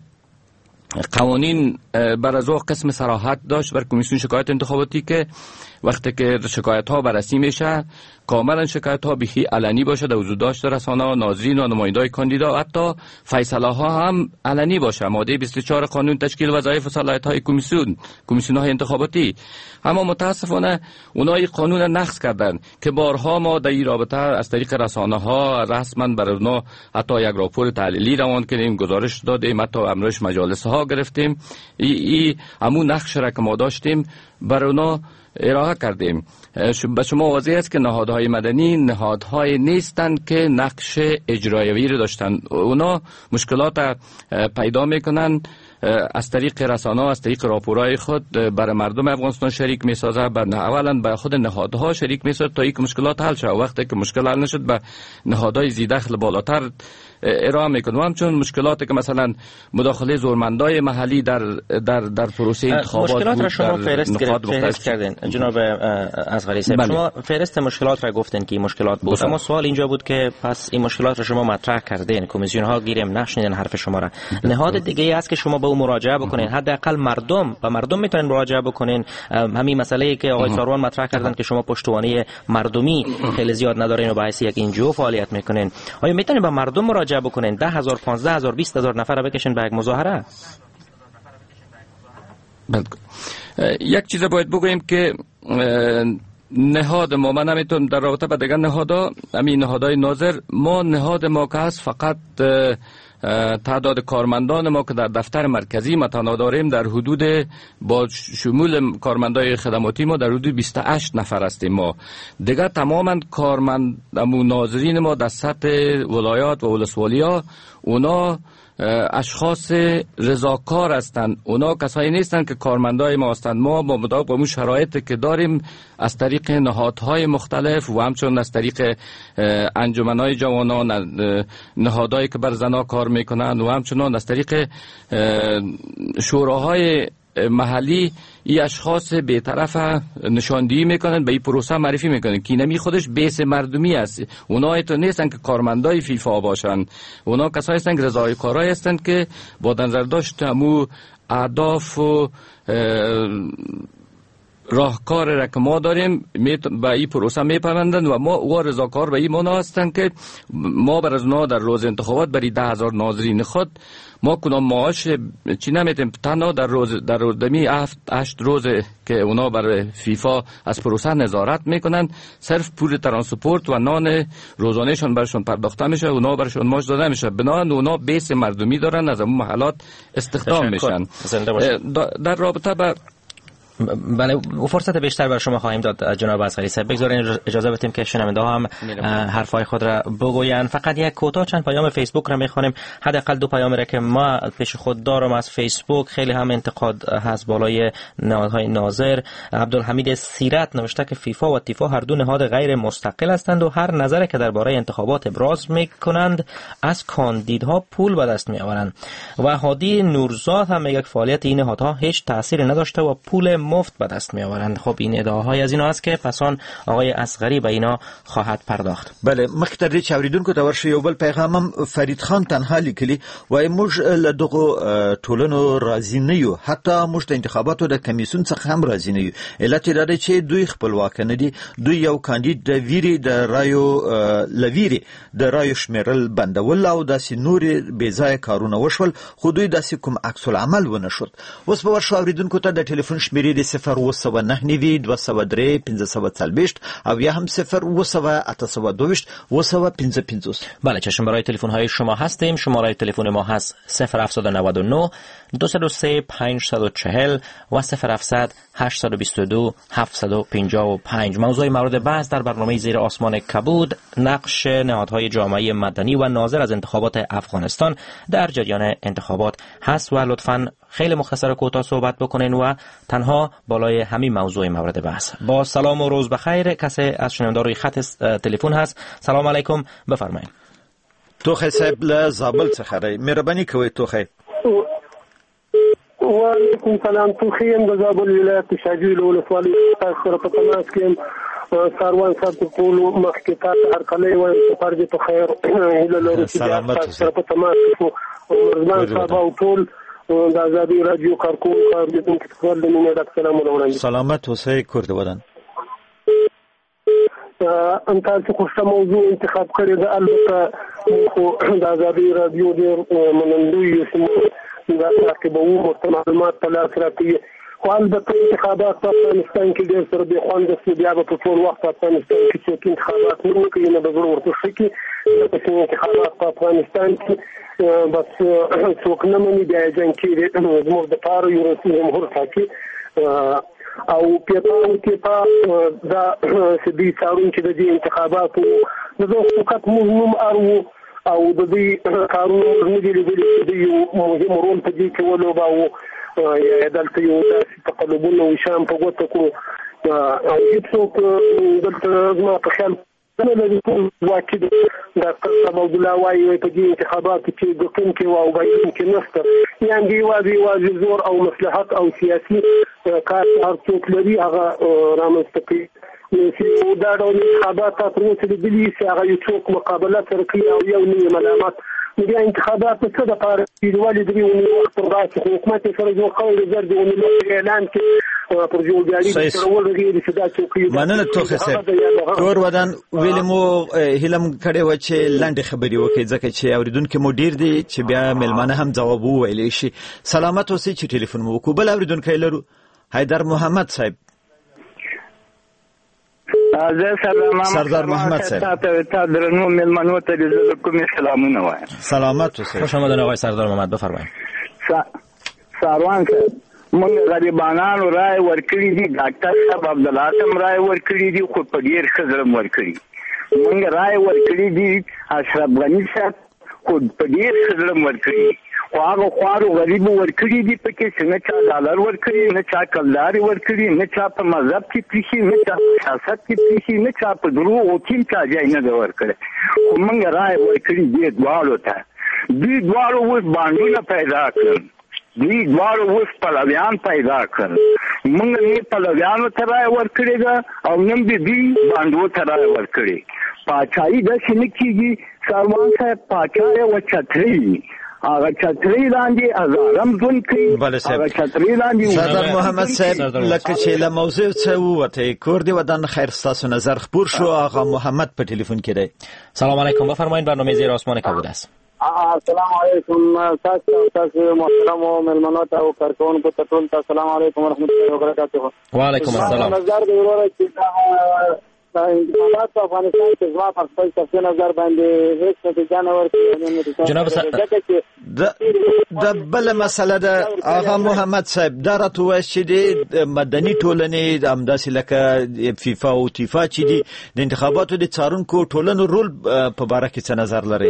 قوانین بر از او قسم صراحت داشت بر کمیسیون شکایت انتخاباتی که وقتی که شکایت ها بررسی میشه، کاملا شکایت ها بخی علنی باشه، در حضور داشت رسانه ها، ناظرین و نمایندای کاندیدا، حتی فیصله ها هم علنی باشه. ماده 24 قانون تشکیل وظایف و صلاحیت های کمیسیون های انتخاباتی. اما متاسفانه اونها قانون نقض کردن که بارها ما در این رابطه از طریق رسانه ها رسما برای اونها حتی یک راپور تحلیلی روان کردیم، گزارش دادیم، حتی امروز مجالس ها گرفتیم. همون نقش را که ما داشتیم برای اونها ارائه کردیم. به شما واضح است که نهادهای مدنی نهادهای نیستند که نقش اجرایی رو داشتن. اونا مشکلات پیدا میکنن از طریق رسانه، از طریق راپورهای خود برای مردم افغانستان شریک میسازه، اولا به خود نهادها شریک میسازه تا اینکه مشکلات حل شه. وقتی که مشکل حل نشد به نهادهای ذی دخل بالاتر ارائه میکنه. و همچنین مشکلاتی که مثلا مداخله زورمندای محلی در پروسه انتخابات، مشکلات را شما فهرست کردین جناب اصغری صاحب، شما فهرست مشکلات را گفتین که مشکلات بود، اما سوال اینجا بود که پس این مشکلات را شما مطرح کردین، کمیسیون ها گیریم نشنیدن حرف شما را. نهاد دیگه ای است که شما به اون مراجعه بکنین، حداقل مردم میتونن مراجعه بکنین. همین مسئله که آقای ساروان مطرح کردن که شما پشتوانه مردمی خیلی زیاد ندارین و باعث یک NGO فعالیت میکنین، آیا میتونین با مردم مراجعه بکنین 10,000 15,000 20,000 نفر را بکشین به یک مظاهره؟ یک چیز باید بگویم که نهاد ما، من نمیتونم در رابطه با دیگر نهادها، همین نهادهای ناظر، ما نهاد ما که هست فقط تعداد کارمندان ما که در دفتر مرکزی متنا داریم در حدود با شمول کارمندای خدماتی ما در حدود 28 نفر هستیم. ما دیگه تماما کارمند ناظرین ما در سطح ولایات و ولسوالی ها اونا اشخاص رضاکار هستند. اونا کسایی نیستند که کارمندای ما هستند. ما با مطابق با اون شرایطی که داریم از طریق نهادهای مختلف و همچنین از طریق انجمنهای جوانان، نهادهایی که بر زنها کار میکنند و همچنین از طریق شوراهای محلی این اشخاص بی‌طرف نشاندهی میکنن، به این پروسه معرفی میکنن که اینمی خودش بیس مردمی است. اونا تو نیستن که کارمندای فیفا باشن، اونا کسایی هستن که رضاکارایی هستند که با نظر داشت همو اهداف و راهکار را که ما داریم به این پروسه میپیوندند و ما و رضاکار به این معنا هستند که ما بر از اونا در روز انتخابات برای 10,000 ناظرین خود ما کدام معاش چی نمیتیم، تنها در دمی 8 روز که اونا بر فیفا از پروسه نظارت میکنن صرف پول ترانسپورت و نان روزانهشون برشون پرداخته میشه، اونا برشون معاش داده میشه. بنابراین اونا بیس مردمی دارن، از اون محلات استخدام میشن. در رابطه با بله فرصت بیشتر بر شما خواهیم داد جناب اصغری صاحب. بگذارین اجازه بدیم که شنونده ها هم حرفای خود را بگویند. فقط یک کوتاه چند پیام فیسبوک را میخوانیم، حداقل 2 پیام را که ما پیش خود دارم از فیسبوک. خیلی هم انتقاد هست بالای نهادهای ناظر. عبدالحمید سیرت نوشته که فیفا و تیفا هر دو نهاد غیر مستقل هستند و هر نظری که درباره انتخابات ابراز میکنند از کاندیدها پول به دست میآورند. و هادی نورزاد هم میگه فعالیت این نهادها هیچ تأثیری نداشته و پول مفت به دست می آورند. خب این ادعاهای از اینا است که پسان آقای اصغری به اینا خواهد پرداخت. بله مخکې دې چاوریدونکو ته ورشي یو بل پیغام هم فرید خان تنها لیکلی وای موږ له دغه ټولنو راضی نه یو، حتی موږ د انتخاباتو د کمیسیون څخه هم راضی نه یو. علت دا دی چې دوی خپلواک نه دي، دوی یو کاندید د ویری د رایو لویری د رایو شمیرل بندول او داسې نور بې ځای کارونه وشول، خو دوی داسې کوم عکس العمل ونه شول. اوس به ورشو اوریدونکو ته د ټلیفون شمیرې د 029 203 540 او یا هم 0 بله چشم برای تلفن های شما هستیم. شماره تلفن ما هست 0799 203 540 و 0700 822 755. موضوع مورد بحث در برنامه زیر آسمان کبود نقش نهادهای جامعه مدنی و ناظر از انتخابات افغانستان در جریان انتخابات هست و لطفاً خیلی مختصر و کوتاه صحبت بکنین و تنها بالای همین موضوع مورد بحث. با سلام و روز بخیر. کسی از شنوندگان روی خط تلفن هست؟ سلام علیکم، بفرمایید. توخی صاحب له زابل څخه راځي، مهرباني کوئ توخی. وعلیکم سلام. توخیم د زابل ولایت شاجوی له ولسوالۍ سره په تماس کې ساروان صاحب په ټول مخکې تاسو هر کله وایم چې فرض په خیر هیله لرو چې تاسو سره په تماس کې ورزمان صاحب او ټول د آزادی رادیو کارکونکو اوریدونکو ته د مینې ډک سلامونه وړاندې. سلامت اوسئ کور دې ودان. تاسو خو څه موضوع انتخاب کړی ده، البته خو د آزادی رادیو ډېر منندوی یو دا تعقیب او معلومات په لاس راکوي. خو البته انتخابات په افغانستان کې ډېر سره بې خونده شي، بیا به په ټول وخت په افغانستان کې څوک انتخابات نه کوي، نه به زړه ورته ښه کړي. چې انتخابات په افغانستان کې بس څوک نه مني، بیا یې جنګ کېږي زموږ دپاره یو رئیس جمهور ټاکي او پیپا دا چې دوی څارونکي د دې انتخاباتو د دغه فقط موږ نوم ارو او د دوی کارونه موږ نه دي لیدلي چې دوی یو مهم رول په دې کې ولوباوه یا دلته یو داسې تقلبونه او شیان په ګوته کړو او هېڅوک دلته زما په خیال نه لري واقع ډاکټر صاحب عبدالله وایي په دې انتخاباتو کې ګټونکي او بایلونکي نشته، یعنې یوازې زور او مصلحت او سیاسي کار هر څوک لري هغه رامنځته کوي. چې دا ډول انتخابات تر اوسه لیدلي چې هغه یو څوک مقابله سره کوي او یو نوی ملامت. بیا انتخابات په څه دپاره کېږي؟ ولې درې اونۍ وخت پر داسې خو حکومت یې سره جوړ کړی دی، زر د اونۍ اعلان کې پر جوړجاړي سره ولرغېږي چې دا څوک کوي. مننه توخی صاحب. کور ودان ویلې مو هیله کړې وه چې لنډې خبرې وکړئ ځکه چې اورېدونکي مو ډېر دي چې بیا میلمانه هم ځواب وویلی شي. سلامت اوسئ چې ټلیفون مو وکړو. بل اورېدونکی لرو حیدر محمد صاحب. سردار محمد صاحب تا درنو ملمنو ته د کومې سلامونه وایم. سلامت اوسئ. خوش آمدید آقای سردار محمد، بفرمایید. ساروان صاحب موږ غریبانو رای ورکړي دي، ډاکټر صاحب عبدالله هم رای ورکړي دي، خو په ډېر ښه زړه ورکړي. موږ رای ورکړي دي اشرف غني صاحب خو په ډېر ښه زړه ورکړي. خو هغه خوارو غریبو ورکړي دي پکې چې نه چا ډالر ورکړي، نه چا کلداري ورکړي، نه چا په مذهب کې پریښي، نه چا په سیاست کې پریښي، نه چا په دروغو کې چا ځای نه دی ورکړی. خو موږ رایې ورکړي دې دواړو ته. دوی دواړو اوس بانډونه پیدا کړل، دوی دواړو اوس پلویان پیدا کړل. موږ نه پلویانو ته رایې ورکړې ده او نه دوی بانډو ته رایې ورکړې. پاچاهي داسې نه کېږي سروان صاحب، پاچا یوه چترۍ، هغه چترۍ لاندې هزارم ژوند کوي، هغه چترۍ لاندې. سردار محمد صاحب لکه چې له موضوع څخه ووتئ، کور دې ودان خیر، ستاسو نظر خپور شو. آقا محمد په ټلیفون کې دی. سلام علیکم، بفرمایید، برنامه زیر آسمان کبود است. السلام علیکم تاسو محترم مهمانو ته او کارکونکو ته ټول ته السلام علیکم ورحمت الله وبرکاته. وعلیکم السلام. نظر دی وروره چې انتخابات په افغانستان کې زما په خپل شخصي نظر باندې هیڅ نتیجه نه ورکوي. جناب د بل مسله ده آقا محمد صاحب، دا راته وایي چې د مدني ټولنې همداسې لکه فیفا او تیفا چې دي د انتخاباتو د څارونکو ټولنو رول په باره کې څه نظر لري؟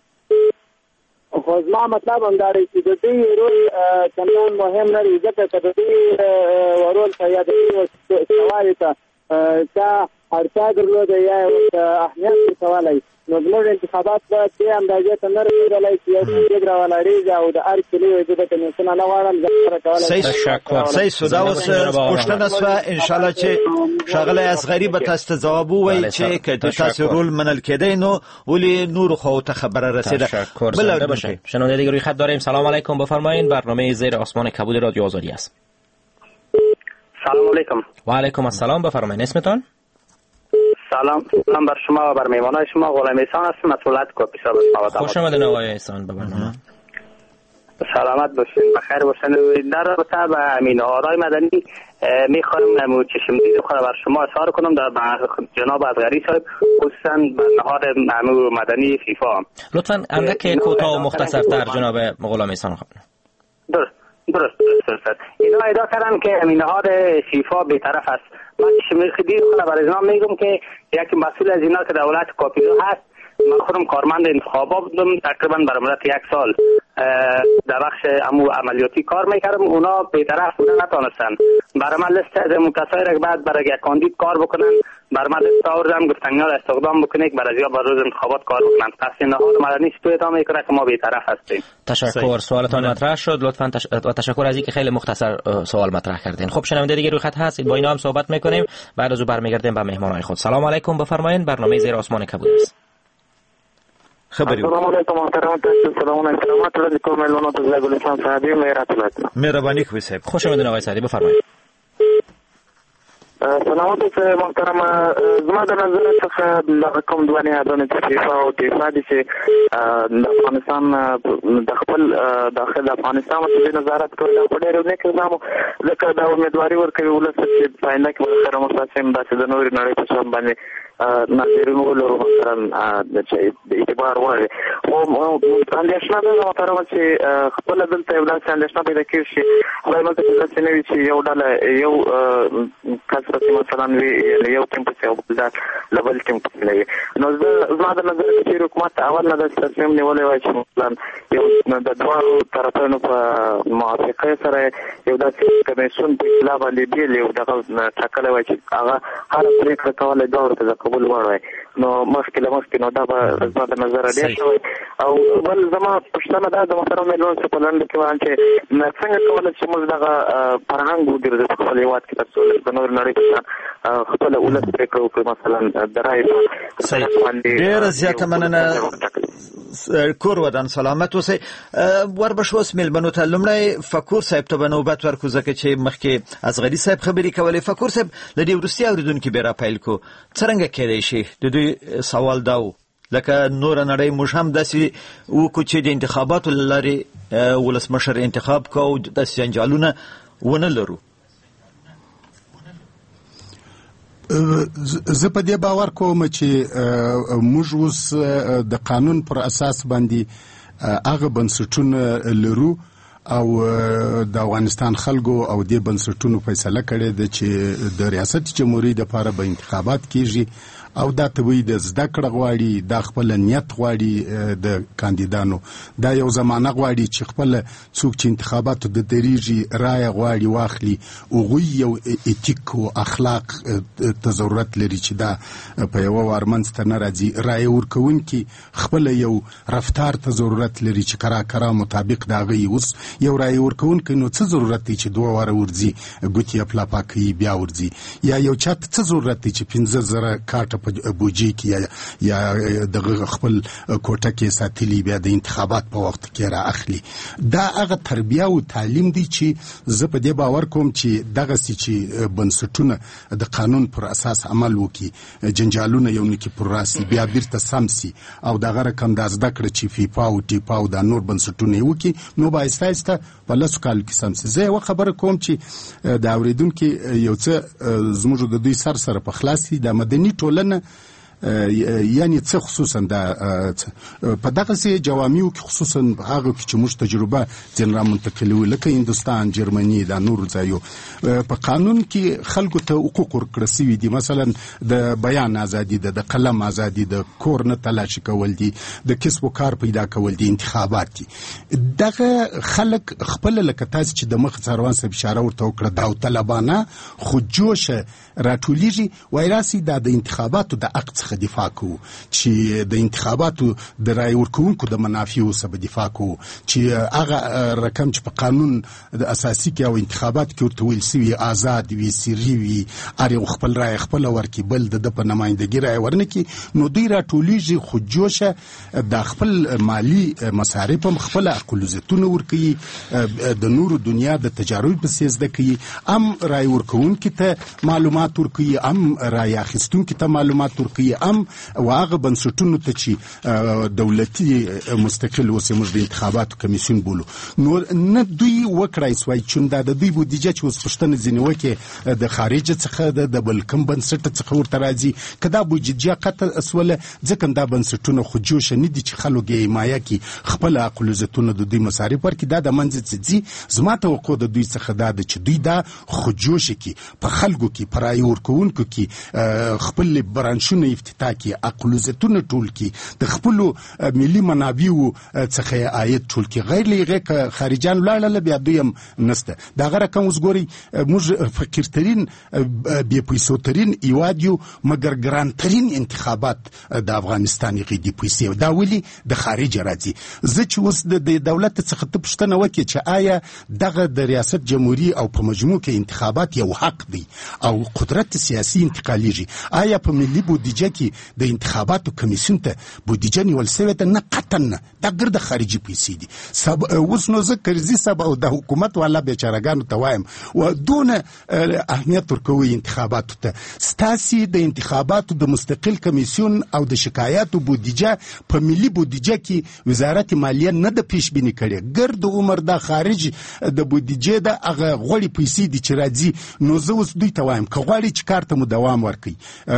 خو زما مطلب هم دا دی چې د دوی رول چندان مهم نه دی، ځکه چې د دوی رول ته یا د دوی سوالې ته چا اړتیا درلوده یا اهمیت ورکولی، نو زموږ انتخابات به دې اندازې ته نه رسېدلی چې یو څوک راولاړېږي او د هر کلي وایي زه به کمیسونه نه غواړم ځان سره کولی. صحیح شو. دا اوس پوښتنه شوه انشاءالله چې ښاغلی اصغري به تاسو ته ځواب ووایي چې که د تاسو رول منل کېدی نو ولې نورو خواو ته خبره رسېده. شنونده دیگه روی خط داریم. سلام علیکم، بفرمایید، برنامه زیر آسمان کبود رادیو آزادی است. سلام علیکم. و علیکم السلام، بفرمایید اسمتان؟ سلام بر شما و بر میهمانان شما. غلام احسان هستم، مسئولیت کاپی صاحب. خوش آمدید آقای احسان به برنامه. سلامت باشین، بخیر باشین. در رابطه با نهادهای مدنی میخوام چشمدید خود بر شما اظهار کنم در جناب اصغری صاحب، خصوصا به نهاد مدنی فیفا. لطفاً اندک کوتاه و مختصرتر جناب غلام احسان خانم. درست. اینا ادعا کردن که نهاد فیفا بی‌طرف است. من شمیخدی خود بر ازنا میگم که یک مسئول از اینا که دولت کاپیزو هست، من خودم کارمند انتخابات بودم، تقریبا بر مدت 1 سال در بخش عملیاتی کار میکردم. اونا بی‌طرف بودن، نتونستن برای من لیست از کسایی را که بعد برای یک کاندید کار بکنن بر من لیست آوردم، گفتن اینا را استخدام بکنید برای زیاد بر روز انتخابات کار بکنن. پس نهاد مدنی تو ادعا میکنه که ما بی‌طرف هستیم. تشکر. سوالتان مطرح شد، لطفاً تشکر از اینکه خیلی مختصر سوال مطرح کردین. خب شنونده دیگه روی خط هستید، با اینا هم صحبت میکنیم، بعد از اون برمیگردیم به مهمانان خود. سلام علیکم، بفرمایید، برنامه زیر آسمان کبود است. خبری السلام علیکم محترم تاسو سلامونه سلامات علیکم مهمانان ته زګل انسان صاحبې مهرباني مهرباني کوي صاحب. خوش آمدید آقای صاحب، بفرمایید. سلامات محترم، زما د نظر څخه د کوم دوه نهادونه چې فیفا او تیفا دي چې د افغانستان د خپل داخل افغانستان باندې نظارت کوي، دا په ډېر نه کې زمو ځکه دا امیدواري ورکوي ولس چې پاینده کې ورسره مستقیم داسې د نورې نړۍ په شان باندې ناظرینو ولرو مثلا چې اعتبار وړي. او اندېښنه ده محترم چې خپل دلته یو داسې اندېښنه پیدا کېږي چې خدای مکړي چې داسې نه وي چې یو ډله یو کس پسې مثلا وي یو ټیم پسې او بل له بل ټیم پسې نه وي. نو زما د نظر چې حکومت اول نه داسې تصمیم نیولی وای چې مثلا یو د دواړو طرفینو په موافقې سره یو داسې کمیسیون په اصلاح باندې بیل یو دغه ټاکلی وای چې هغه هره پرېکړه کولی دواړو ته قبول وړوي. نو مخکې له مخکې نو دا به زما د نظر ډېر شوی. او بل زما پوښتنه دا د محترم مېلمنو څخه په لنډه کې وایم چې څنګه کولی چې موږ دغه فرهنګ وګرځو په خپل هېواد کې تر څو د نورې نړۍ په شان خپله ولس پرېکړه وکړي مثلا د رایې ډېره زیاته مننه. کور ودان سلامت اوسئ. وربشو اوس مېلمنو ته لومړی فکور صاحب ته به نوبت ورکړو ځکه چې مخکې اصغري صاحب خبرې کولې. فکور صاحب له دې وروستي اورېدونکي بیا راپیل کړو، څرنګه کېدی شي د دوی سوال دا و لکه نوره نړۍ موږ هم داسې وکړو چې د انتخاباتو له لارې ولسمشر انتخاب کو او داسې جنجالونه ونه لرو. زه په دې باور کوم چې موږ اوس د قانون پر اساس باندې هغه بنسټونه لرو او د افغانستان خلکو او د بنسټونو فیصله کړې ده چې د ریاست جمهوریت لپاره به انتخابات کیږي او دا ته وی د زده کړه غواړي، د خپل نیت غواړي د کاندیدانو، دا یو زمانه غواړي چې خپل څوک چې انتخاباتو د دریږي رای غواړي واخلي، او یو ایتیک او اخلاق ته ضرورت لري چې دا په یو وارمنځ ته نه راځي. رای ورکوونکي خپل یو رفتار ته ضرورت لري چې کرا مطابق دا غي. اوس یو رای ورکوونکی نو څه ضرورت دی چې 2 واره ورځي ګوتې خپل پاکي بیا ورځي، یا یو چاته څه ضرورت دی چې 15,000 کاټه په بوجي کې یا د خپل کوټه کې ساتلی بیا د انتخابات په وخت کې را اخلي. دا هغه تربیه او تعلیم دی چې زه په دې باور کوم چې دغه چې بنسټونه د قانون پر اساس عمل وکي، جنجالونه یو نکي پر راسي بیا بیرته سمسي، او دغه رقم د زده کړې چې فیفا او ټیپا او د نور بنسټونه وکي نو به آیسته په لاسو کال کې سمسي. زه یو خبره کوم چې د اوریدونکو یو څه زموږ د دوی سره په خلاصي د مدني ټولنه یعنی څه خصوصا په دغه سي جوامعو کې خصوصا هغه چې موږ تجربه ځین را منتقلو لکه هندستان، جرمني، د نور ځایو په قانون کې خلکو ته حقوق ورکړل شوي دي، مثلا د بیان ازادي ده، د قلم ازادي ده، کور نه تلاشي کول دي، د کسب و کار پیدا کول دي، انتخابات دي. دغه خلک خپل لکه تاسو چې د مخ څاروان سره اشاره ورته وکړه دا طالبانه خو جوشه راټولیږي وایراسي د انتخاباتو د حق څخه دفاع کوو، چې د انتخاباتو د رای ورکوونکو د منافعو څخه دفاع کوو، چې هغه رقم چې په قانون د اساسي کې او انتخابات کې ورته ویل سوي آزاد وي، سري وي، اره خپل رای خپل ورکي بل د په نمائندګي رای ورنکي، نو دوی راټولیږي خو جوشه د خپل مالی مصارف هم خپل عقلزتونه ورکي، د نورو دنیا د تجارب په سیزده کوي، ام رای ورکوونکو ته معلومات ورکي، ام رای اخیستونکو ته معلومات ورکي، ام واغه بنسټونو ته چې دولتي مستقل اوسه موږ د انتخاباتو کمیسیون بولو نو نه دوی وکړای سوای چې د دوی بودیجه چې اوس پښتنه ځینې وکي د خارج څخه د بلکم بنسټ څخه ورته راځي، کدا بودیجه قطع اسوله ځکه دا بنسټونه خو جوش نه دي چې خلک یې حمایه کی خپل عقلزتونه د دوی مصارف ورکي. دا د منځ ځي زما توقع د دوی څخه دا چې دوی دا خو جوش کی په خلکو کې پرای ورکوونکو کې خپل برانشونه افتتاح کی، عقلزتونه ټول کی، د خپل ملي منابعو څخه عاید ټول کی، غیر لغه خارجان لاړل بیا دویم نسته. دا غره کوم وسګوري موږ فقیرترین بی پیسوترین ایوادیو مګر ګرانترین انتخابات د افغانستان کې دی پیسې دا ولی د خارج راځي. زه چې اوس د دولت څخه تپښتنه وکړي چې آیا دغه د ریاست جمهوریت او په مجموع کې انتخابات یو حق دی او قدرت سیاسي انتقالیږي، آیا په ملي بودیجه کې د انتخاباتو کمیسیون ته بودیجه نیول شوې ده؟ نه قطعا نه، دا ګرد خارجي پیسې دي. اوس نو زه کرزي صاحب او د حکومت والا بیچارهګانو ته وایم و دون اهمیت ورکوي انتخاباتو ته، ستاسي د انتخاباتو د مستقل کمیسیون او د شکایاتو بودیجه په ملي بودیجه کې وزارت مالیه نه د پیش بینی کړي، ګرد عمر د خارج د بودیجه د هغه غوړي پیسې دي چې راځي. نو زه اوس دوی ته وایم که غواړي چې کار ته مو دوام ورکړي،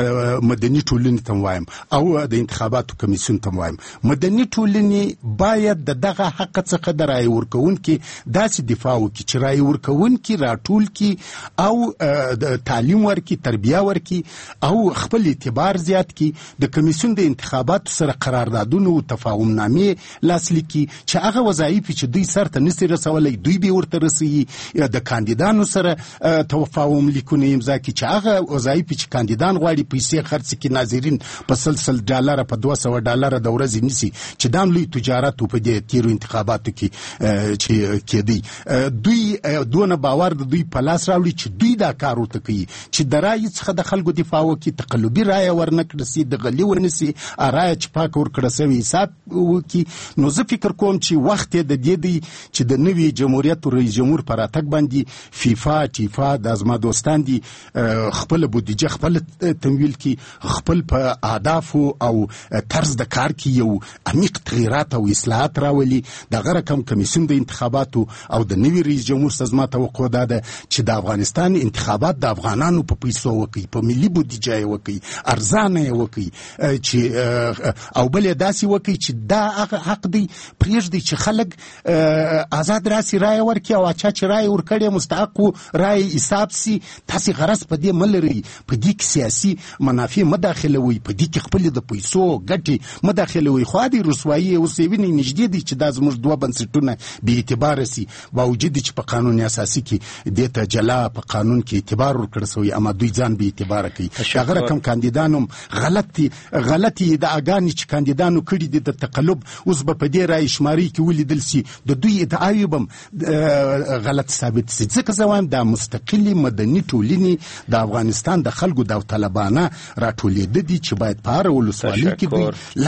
مدني ټولنې ته وایم او د انتخاباتو کمیسیون ته وایم مدني ټولنې باید دغه حق څخه د رای ورکوونکو داسې دفاع وکړي چې رای ورکوونکو راټول کی او د تعلیم ورکي، تربیه ورکي او خپل اعتبار زیات کی، د کمیسیون د انتخاباتو سره قراردادونه او تفاهم نامې لاسلیکي چې هغه وظایف چې دوی سره نسي رسولای دوی به ورته رسي، د کاندیدانو سره تفاهم لیکونه امضا کی چې هغه وظایف چې کاندیدان غواړي پیسې خرڅ کی، ناظرین په $100 په $200 د ورځې نسی چې دام لوی تجارت په دې تیرو انتخاباتو کې چې کېدی دوی دونه باور د دوی په لاس راوړي چې دوی دا کار وته کوي چې د رای څخه د خلکو دفاع وکړي، تقلبي رای ورنکړي سي، د غلي ونسي رای چې پاک ورکړه سوي حساب وکړي. نو زه فکر کوم چې وخت د دې دی چې د نوي جمهوریت رئیس جمهور پر اتک باندې فیفا ټیفا د ازما دوستان دي خپل بودیجه خپل تمویل کی، خپل په اهداف او طرز د کار کې یو عمیق تغیرات او اصلاحات راولي. دغه رقم کمیسیون د انتخاباتو او د نوي رئیس جمهور سازمان توقع ده چې د افغانستان انتخابات د افغانانو په پیسو وکي، په ملي بودیجه وکي، ارزانه وکي، چې او بل داسي وکي چې دا حق دی پریږدي چې خلک آزاد راسي رائے ورکي، او چا چې رائے ورکړي مستحق رائے حساب سي. تاسو غرض په دې ملري، په دې کې سیاسي منافع مداخله وي، په دې کې خپل د پیسو ګټي مداخله وي. خو د رسوایی او سیوینې نږدې دي چې دا زموږ دوه بنسټونه به اعتبار سي، باوجود چې په قانون اساسي کې د ته جلا په قانون کې اعتبار ورکړ سوی، اما دوی ځان به اعتبار کوي. هغه رقم کاندیدانو غلطي د اګانی چې کاندیدانو کړي دي د تقلب، اوس به په دې رائے شماري کې ولیدل سي د دوی ادعاوې بم غلط ثابت سي. ځکه زه وایم دا مستقلي مدني ټولنې د افغانستان د خلکو د طالبانه راټولېده دي چې باید په هر ولسوالۍ کې دوی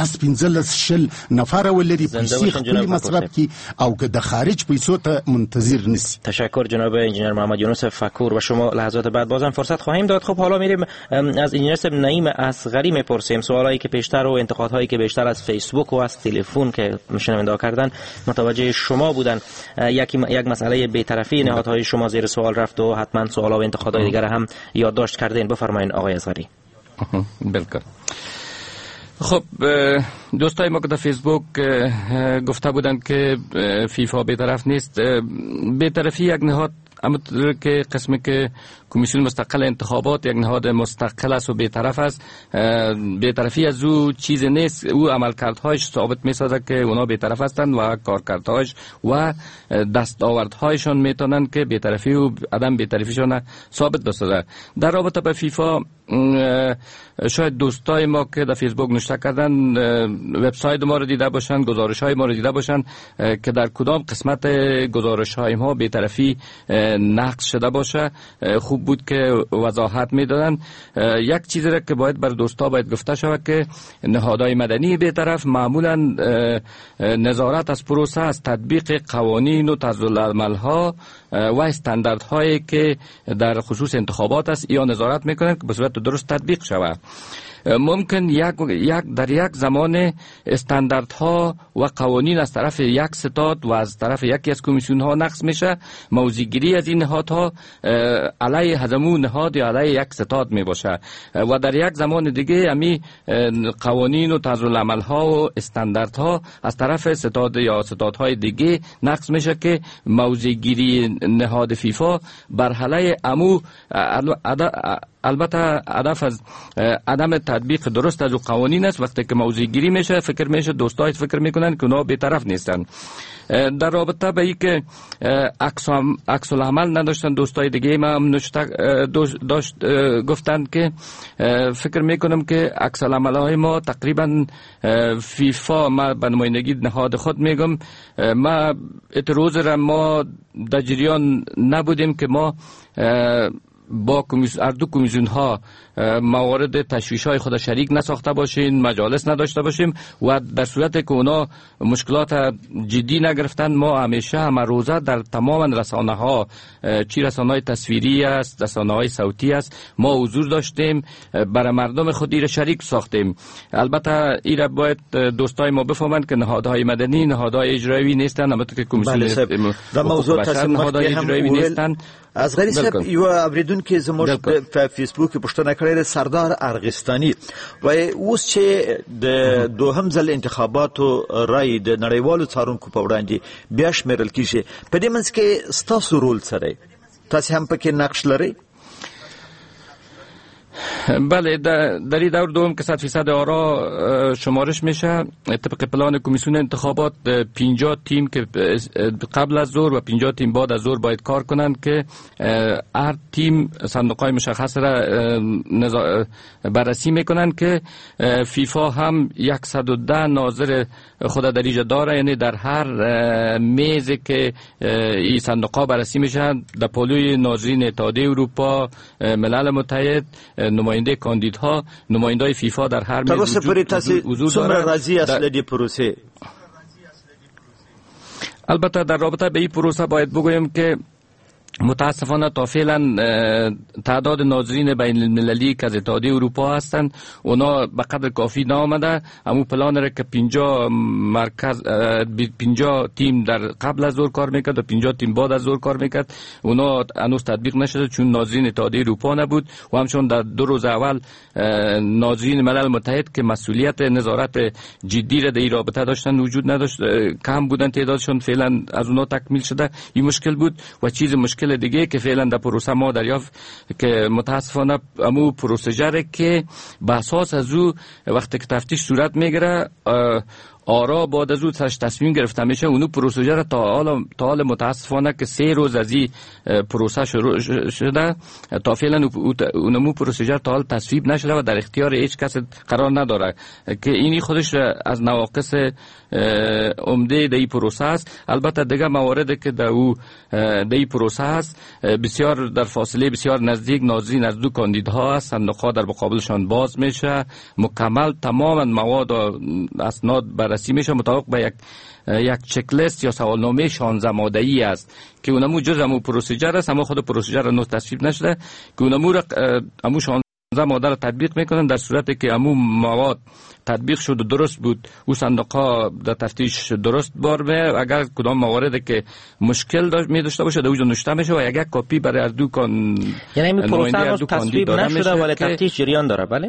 15 نفر ولري، پیسې خپل مصرف کی او که د خارج پیسو ته منتظر نسی. تشکر جناب انجینر محمد یونس فکور. و شما لحظات بعد بازم فرصت خواهیم داد. خب حالا میریم از انجینر صاحب نعیم اصغری میپرسیم سوالایی که پیشتر و انتقادهایی که بیشتر از فیسبوک و از تلفن که شنونده کردن متوجه شما بودن. یک مسئله بی‌طرفی نهادهای شما زیر سوال رفت و حتما سوالا و انتقادهای دیگر هم یادداشت کردین. بفرمایید آقای اصغری. بالکل. خب دوستای ما که در فیسبوک گفته بودند که فیفا بی‌طرف نیست. بی‌طرفی یک نهاد همونطور که قسمی که کمیسیون مستقل انتخابات یک نهاد مستقل است و بی‌طرف است، بی‌طرفی از او چیز نیست. او عملکردهایش ثابت می‌سازه که اونا بی‌طرف هستند و کارکردهایش و دستاوردهایشان میتونن که بی‌طرفی و عدم بی‌طرفیشان ثابت بسازه. در رابطه با فیفا شاید دوستای ما که در فیسبوک نوشته کردن وبسایت ما رو دیده باشن، گزارش‌های ما رو دیده باشن که در کدام قسمت گزارش‌های ما بی‌طرفی نقص شده باشه خوب بود که وضاحت میدادن. یک چیزی را که باید بر دوستا باید گفته شود که نهادهای مدنی بی‌طرف معمولا نظارت از پروسه، از تطبیق قوانین و طرزالعمل‌ها و استانداردهایی که در خصوص انتخابات است یا نظارت میکنند که به صورت درست تطبیق شود. ممکن در یک زمان استانداردها و قوانین از طرف یک ستاد و از طرف یکی از کمیسیون ها نقض میشه، موضع‌گیری از این نهادها علیه هزمون نهاد یا علیه یک ستاد می باشه و در یک زمان دیگه امی قوانین و طرزالعمل ها و استانداردها از طرف ستاد یا ستادهای دیگه نقض میشه که موضع‌گیری نهاد فیفا بر علیه امو البته هدف از عدم تطبیق درست از قوانین است. وقتی که موضوع گیری میشه فکر میشه دوستای فکر میکنن که اونا بی‌طرف نیستن. در رابطه به این که عکس العمل نداشتن دوستای دیگه ما هم گفتند که فکر میکنم که عکس العمل های ما تقریبا فیفا، ما به نمایندگی نهاد خود میگم، ما روز را ما در جریان نبودیم که ما با دو کمیسیون ها موارد تشویش های خود شریک نساخته باشیم، مجالس نداشته باشیم و در صورت که اونا مشکلات جدی نگرفتن ما همیشه همه روزه در تمام رسانه ها، چی رسانه های تصویری است، رسانه های صوتی است، ما حضور داشتیم، برای مردم خود را شریک ساختیم. البته ایره باید دوستای ما بفهمند که نهادهای مدنی نهادهای اجرایی نیستند، البته که کمیسیون در موضوع نهادهای اجرایی نیستند. از غریب صاحب یو اوریدون کې زموږ په فیسبوک کې پوښتنه کړې ده سردار ارغستانی و اوس چې د دوهم ځل انتخاباتو رای د نړیوالو څارونکو په وړاندې بیا شمیرل کیږي، په دې منځ کې ستاسو رول څه دی؟ تاسو هم پکې نقش لرئ؟ بله، در این دور دوم که 100% آرا شمارش میشه طبق پلان کمیسیون انتخابات 50 تیم که قبل از ظهر و 50 تیم بعد از ظهر باید کار کنند که هر تیم صندوقهای مشخص را بررسی میکنند که فیفا هم 110 ناظر خود در اینجا داره، یعنی در هر میزی که این صندوقها بررسی میشن در پالوی ناظرین اتحادیه اروپا، ملل متحد، نماینده کاندیدها، نماینده فیفا در هر میز حضور دارند. راضی است له دې پروسه؟ البته در رابطه به این پروسه باید بگویم که متاسفانه تا فعلا تعداد ناظرین بین المللی که از اتحادیه اروپا هستند اونا به قدر کافی نآمده. امو پلان را که 50 تیم در قبل از ظهر کار میکرد و 50 تیم بعد از ظهر کار میکرد، اونا هنوز تطبیق نشده چون ناظرین اتحادیه اروپا نبود و همچنین در 2 روز اول ناظرین ملل متحد که مسئولیت نظارت جدی را در این رابطه داشتن وجود نداشت، کم بودن تعدادشون، فعلا از اونا تکمیل شده. این مشکل بود و چیز مشکل دیگه که فعلا در پروسه ما دریافت که متاسفانه امو پروسیجر که به اساس از او وقتی که تفتیش صورت میگیره آرا بعد از او تصمیم گرفته میشه، اونو پروسیجر تا حال متاسفانه که 3 روز از این پروسه شروع شده تا فعلا اونمو پروسیجر تا حال تصویب نشده و در اختیار هیچ کس قرار نداره که اینی خودش از نواقص عمده در این پروسه است. البته دیگه مواردی که در این پروسه است بسیار در فاصله بسیار نزدیک ناظرین از 2 کاندیداها هست، صندوق‌ها در مقابلشان باز میشه، مکمل تماما مواد و اسناد بررسی میشه مطابق به یک چک لیست یا سوالنامه 16 ماده‌ای است که اونمو جز امو پروسیجر است، اما خود پروسیجر هنوز تصویب نشده که امو 16 ماده را تطبیق میکنن. در صورتی که امو مواد تطبیق شد و درست بود او صندوق‌ها در تفتیش درست بار به، اگر کدام مواردی که مشکل داشته باشه در اونجا نوشته میشه و یک کاپی برای از 2 یعنی این پروسه هنوز تصویب نشده ولی تفتیش جریان داره. بله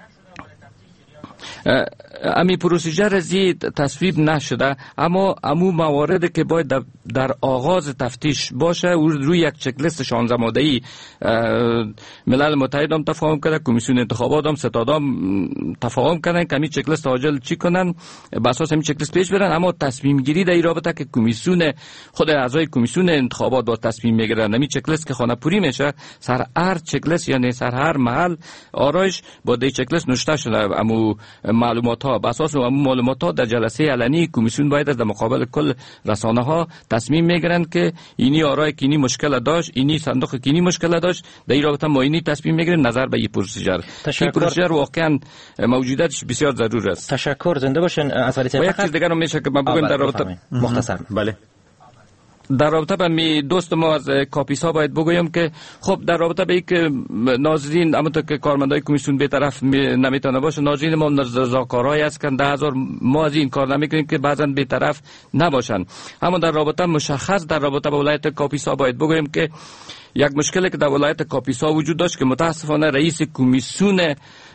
امی پروسیجر ازی تصویب نشده، اما امو مواردی که باید در آغاز تفتیش باشه روی یک چک لیست 16 ماده‌ای ملل متحد هم تفاهم کرده، کمیسیون انتخابات هم ستادام تفاهم کردن که همین چک لیست عاجل چی کنن، به اساس همین چک لیست پیش برن. اما تصمیم گیری در این رابطه که کمیسیون خود اعضای کمیسیون انتخابات با تصمیم میگیرن، همین چک لیست که خانه پوری میشه سر هر چک لیست یعنی سر هر محل آرایش با دی چک لیست نوشته شده امو معلومات ها، به اساس امو معلومات ها در جلسه علنی کمیسیون باید در مقابل کل رسانه ها تصمیم میگیرن که اینی آرای کینی مشکل داشت، اینی صندوق کینی مشکل داشت، در این رابطه ما اینی تصمیم میگیریم نظر به این پروسیجر. این پروسیجر واقعا موجودیتش بسیار ضرور است. تشکر، زنده باشین. از ولی یک چیز دیگر هم میشه که ما بگیم در رابطه مختصر. بله در رابطه با می دوست ما از کاپیسا باید بگویم که خب در رابطه به اینکه ناظرین همونطور که کارمندای کمیسیون به طرف نمیتونه باشه، ناظرین ما رضاکارایی است که 10,000 ما از این کار نمیکنیم که بعضا به طرف نباشن. اما در رابطه مشخص در رابطه با ولایت کاپیسا باید بگویم که یک مشکلی که در ولایت کاپیسا وجود داشت که متاسفانه رئیس کمیسیون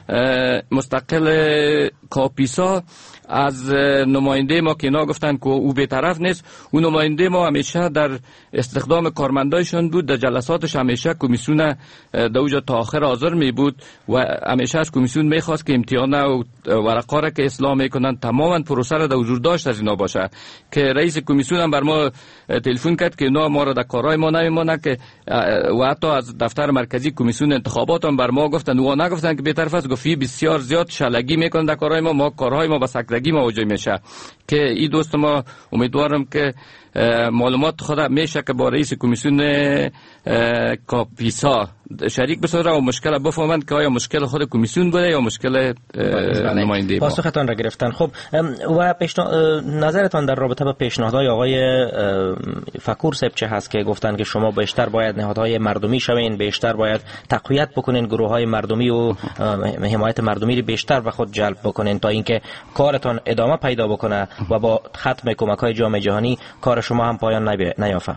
مستقل کاپیسا از نماینده ما که اینا گفتن که او به طرف نیست، اون نماینده ما همیشه در استخدام کارمندایشون بود، در جلساتش همیشه کمیسیون در اوجا تا آخر حاضر می بود و همیشه از کمیسیون میخواست که امتحان و ورقا را که اصلاح میکنن تماما پروسه را در حضور داشت از اینا باشه، که رئیس کمیسیون هم بر ما تلفن کرد که اینا ما را در کارهای ما نمیمونه، که و حتی از دفتر مرکزی کمیسیون انتخابات هم بر ما گفتن و نگفتن که به طرف از گفتی بسیار زیاد شلگی میکنن در کارهای ما کارهای ما با سکرگی مواجه میشه. که این دوست ما امیدوارم که معلومات خود میشه که با رئیس کمیسیون کاپیسا شریک بسازه و مشکل بفهمند که آیا مشکل خود کمیسیون بوده یا مشکل نماینده ما. پاسختان را گرفتن. خب و نظرتان در رابطه با پیشنهادهای آقای فکور صاحب چه هست که گفتن که شما بیشتر باید نهادهای مردمی شوین، بیشتر باید تقویت بکنین گروههای مردمی و حمایت مردمی رو بیشتر به خود جلب بکنین تا اینکه کارتان ادامه پیدا بکنه و با ختم کمک‌های جامعه جهانی کار شما هم پایان نیافته.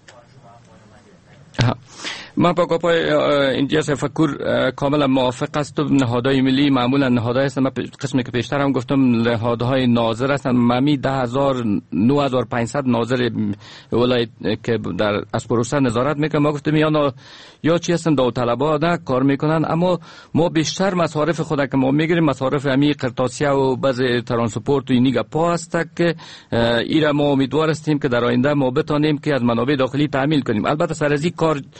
من با گپای اینجا فکر کاملا موافق است. نهادهای ملی معمولا نهادهای هستن، من قسمی که پیشتر هم گفتم نهادهای ناظر هستن، ممی 10,000 9500 ناظر ولایت که در از پروسه نظارت میکنن. ما گفتم یا چی هستن داوطلبا نه کار میکنن، اما ما بیشتر مصارف خود که ما میگیریم مصارف امی قرطاسیه و بعض ترانسپورت و اینی گپا هست که ایرا ما امیدوار هستیم که در آینده ما بتونیم که از منابع داخلی تامین کنیم. البته سر از این کار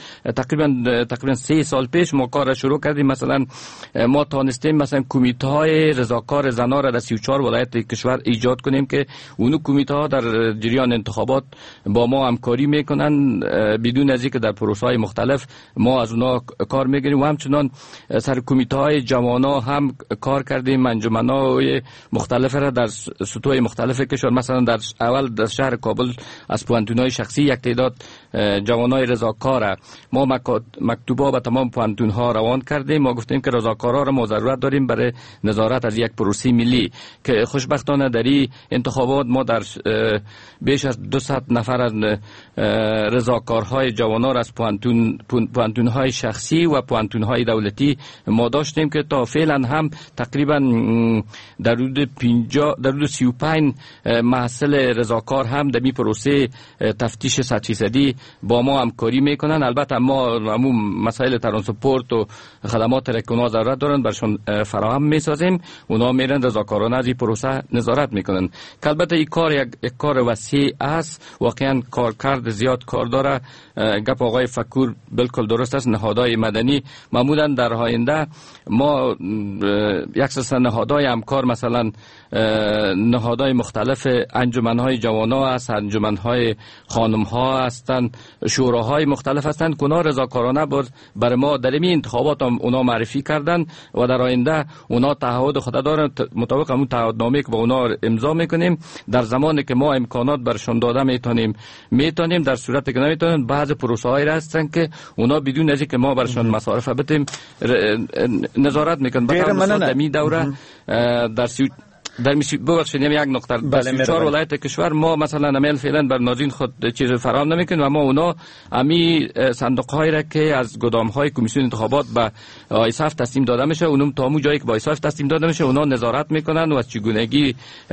تقریبا 3 سال پیش ما کار شروع کردیم. مثلا ما توانستیم مثلا کمیته های رضاکار زنان را در 34 ولایت کشور ایجاد کنیم که اونو کمیته ها در جریان انتخابات با ما همکاری میکنن بدون از اینکه در پروسه های مختلف ما از اونا کار میگیریم. و همچنان سر کمیته های جوانا هم کار کردیم، انجمن‌های مختلف را در سطوح مختلف کشور. مثلا در اول در شهر کابل از پوانتون‌های شخصی یک تعداد جوانای رضاکار ما مکتوبا به تمام پوانتون‌ها روان کردیم. ما گفتیم که رضاکارا را ما ضرورت داریم برای نظارت از یک پروسه ملی که خوشبختانه در این انتخابات ما در بیش از 200 نفر از رضاکارهای جوانا را از پوانتون‌های شخصی و پوانتون‌های دولتی ما داشتیم که تا فعلا هم تقریبا در حدود 35 محصل رضاکار هم در این پروسه تفتیش 100% با ما همکاری میکنن. البته ما عموم مسائل ترانسپورت و خدمات را که اونا ضرورت دارن برشون فراهم میسازیم، اونا میرن رضاکارانه از این پروسه نظارت میکنن که البته این کار یک کار وسیع است، واقعا کارکرد زیاد کار داره. گپ آقای فکور بالکل درست است. نهادهای مدنی معمولا در آینده ما یک سلسله نهادهای همکار، مثلا نهادهای مختلف، انجمنهای جوانا هست، انجمنهای خانمها هستند، شوراهای مختلف هستند که اونا رضاکارانه برای ما در این انتخابات هم اونا معرفی کردن و در آینده اونا تعهد خود دارن. مطابق همون تعهدنامه که با اونا امضا میکنیم در زمانی که ما امکانات برشون داده میتونیم، در صورتی که نمیتونن بعض پروسه هایی هستن که اونا بدون از اینکه ما برشون مصارف بدیم نظارت میکنن. مثلا در می دوره در ببخشید یک نقطه در 34 ولایت کشور ما مثلا نمیل فعلا بر ناظرین خود چیز فراهم نمیکنیم و ما اونا امی صندوق هایی را که از گدام های کمیسیون انتخابات به آیساف تسلیم داده میشه، اونم تا همون جایی که با آیساف تسلیم داده میشه اونا نظارت میکنن و از چگونگی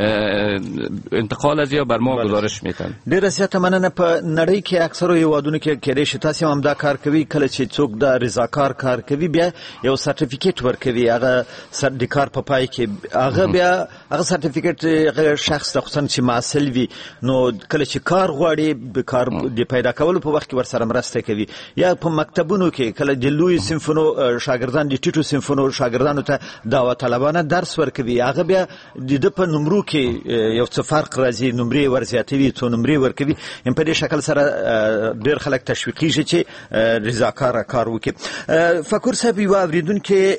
انتقال از یا بر ما گزارش میکنن. ډیر زیاته مننه. په نړۍ کې اکثره هیوادونو کې کېدای شي تاسو هم دا کار کوي، کله چې څوک د رضاکار کار کوي بیا یو سرټیفیکیټ ورکوي، هغه د کار په پای کې هغه بیا هغه سرټیفیکیټ هغه شخص د خصوصا چې معسل وي نو کله چې کار غواړي به کار د پیدا کولو په وخت کې ورسره مرسته کوي. یا په مکتبونو کې کله د لوی صنفونو شاګردان د ټیټو صنفونو شاګردانو ته داوطلبانه درس ورکوي، هغه بیا د په نمرو کې یو څه فرق راځي، نمرې ورزیاتوي، څو نمرې ورکوي. په دې شکل سره ډېر خلک تشویقیږي چې رضاکاره کار وکړي. فکر صاحب یو اوریدونکي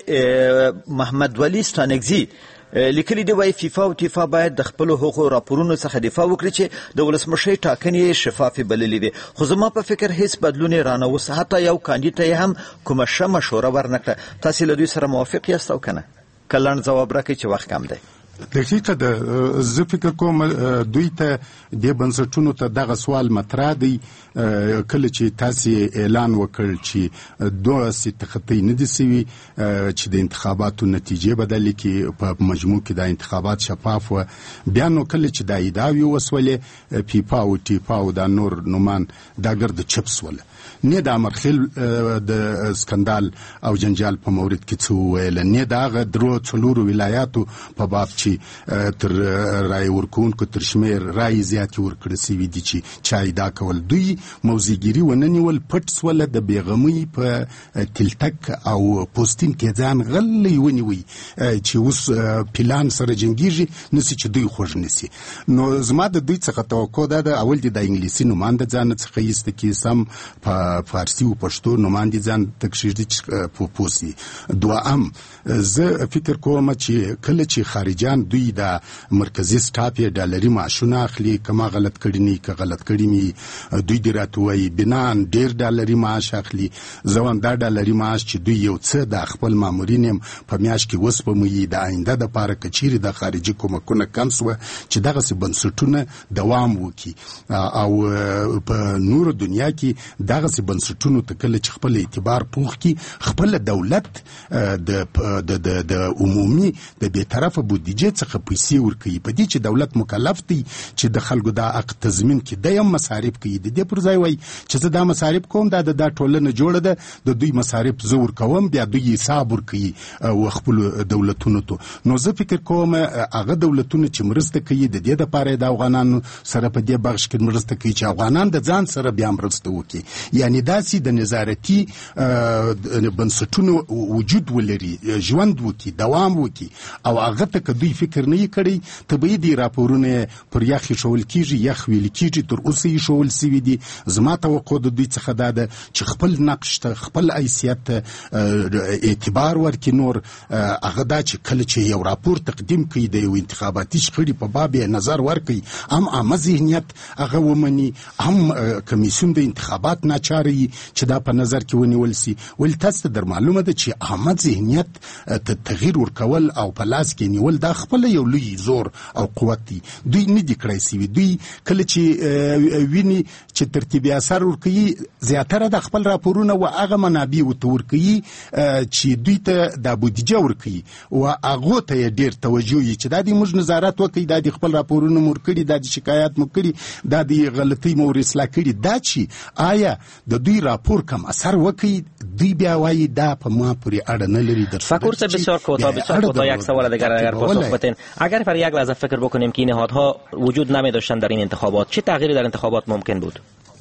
محمد ولی ستانکزي لیکلي دی وايي فیفا او تیفا باید د خپل حقوقو راپورونو څخه دفاع وکړي چې د ولسمشۍ ټاکنې شفافې بللې دي، خو زما په فکر هیڅ بدلون یې رانه وسه، حتی یو کاندید ته هم کومه ښه مشوره ورنکړه. تاسې له دوی سره موافق یاست او که نه؟ که لنډ ځواب راکړئ چې وخت کم دی. دقیقه ده. زه فکر کوم دوی ته د بنسټونو ته دغه سوال مطرح دی کله چې تاسو اعلان وکړ چې دوه ستخطي نه دي سوي چې د انتخاباتو نتیجې بدلې کې په مجموع کې د انتخابات شفاف و. بیا نو کله چې د ایداوی وسولې فیفا او تیفا او د نور نومان دا ګرد چپس ولا نه د امرخیل د سکندال او جنجال په مورد کې څه ویل، نه دا درو څلورو ولایاتو په باب چې تر رای ورکوونکو تر شمیر رای زیات ورکړل سوي دي چې چای دا کول. دوی موزیګری وننیول پټ سول د بیغمۍ په تلتک او پوسټین کې ځان غلې ونیوي چې اوس پلان سره جنگیږي نسی چې دوی خوښ نسی. نو زما د دوی څخه توقع ده اول د انګلیسي نوماند ځان څخه یست کې سم په فارسی او پښتو نوماند ځان تکشیدي په پوسی. دوام زه فکر کوم چې کله چې خارجان دوی د مرکزی سټاپ ډالري معاشونه اخلي، کما غلط کړي نه که غلط کړي می دوی دی راتوي بنان ډیر ډالري معاش اخلي. ځوان دا ډالري معاش چې دوی یو څه د خپل مامورین په میاش کې وس په مې د آینده د پاره کچيري د خارجي کومکونه کم سو چې دغه څه بنسټونه دوام وکي او په نور دنیا کې دغه څه بنسټونو ته کله چې خپل اعتبار پوخ کی خپل دولت د عمومي د بیطرفه بودیجه څخه پیسې ورکوي. په دې چې دولت مکلف دی چې د خلکو د حق تضمین کې د یم مصارف کوي. د دې پر ځای وای چې زه دا مصارف کوم دا د ټولنه جوړه ده د دوی مصارف زور کوم بیا دوی حساب ورکوي او خپل دولتونو ته. نو زه فکر کوم هغه دولتونه چې مرسته کوي د دې لپاره د افغانانو سره په دې بخش کې مرسته کوي چې افغانان د ځان سره بیا مرسته وکړي. یا یعنی داسې د نظارتي بنسټونو وجود ولري، ژوند وکړي، دوام وکړي، او هغه ته که دوی فکر نه کړی طبیعي دي راپورونه پر یخ ایښول کېږي، یخ ویل کېږي، تر اوسه ایښول سوي دي. زما توقع د دوی څخه دا ده چې خپل نقش ته، خپل حیثیت ته اعتبار ورکړي. نور هغه دا چې کله چې یو راپور تقدیم کړي د یو انتخاباتي شخړې په باب یې نظر ورکړي، هم عامه ذهنیت هغه ومني، هم کمیسیون د انتخابات ناچاره چې دا په نظر کې ونیول سي. ولې تاسو ته در معلومه ده چې عامه ذهنیت ته تغییر ورکول او په لاس کې نیول دا خپل یو لوی زور او قوت دی. دوی نه دي کړی سوي. دوی کله چې ویني چې ترتیبي اثر ورکوي، زیاتره د خپل راپورونه و هغه منابع ورته ورکوي چې دوی ته د بودیجه ورکوي و هغو ته ډېر توجه وي چې دا د موږ نظارت وکړي، دا د خپل راپورونه مو ورکړي، دا د شکایات مو کړي، دا د غلطۍ مو اصلاح کړي. دا چې آیا د دوی راپور کم اثر وکړي، دوی بیا وایي دا په ما پورې اړه نه لري. فکر صاحب بسیار کوتاه یک سوال دیگر اگر پاسخ بدین. اگر پر یک لحظه فکر بکنیم که این نهادها وجود نمی داشتن در این انتخابات، چه تغییری در انتخابات ممکن بود؟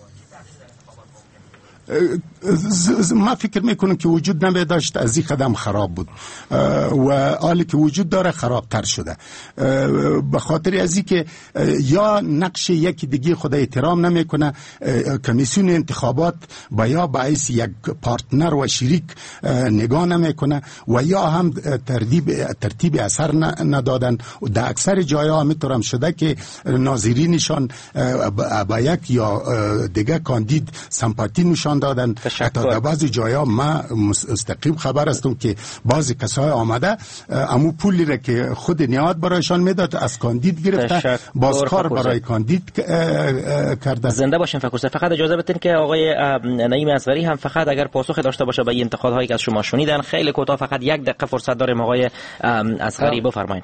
ما فکر میکنم که وجود نمی داشت، از این قدم خراب بود و حالی که وجود داره خرابتر شده، به خاطر از این که یا نقش یکی دیگه خود احترام نمیکنه، کمیسیون انتخابات با یا باعث یک پارتنر و شریک نگاه نمیکنه و یا هم ترتیب اثر ندادن. و در اکثر جایا همینطور هم شده که ناظرینشان با یک یا دیگه کاندید سمپاتی نشان دادن. حتی در بعضی جایا ما مستقیم خبر هستم که بعضی کسای آمده امو پولی را که خود نیاد برایشان میداد از کاندید گرفته، بازکار برای کاندید کرده. زنده باشین فکر صاحب. فقط اجازه بدین که آقای نعیم اصغری هم فقط اگر پاسخ داشته باشه به این انتقادهایی که از شما شنیدن، خیلی کوتاه، فقط 1 دقیقه فرصت داریم. آقای اصغری بفرمایید.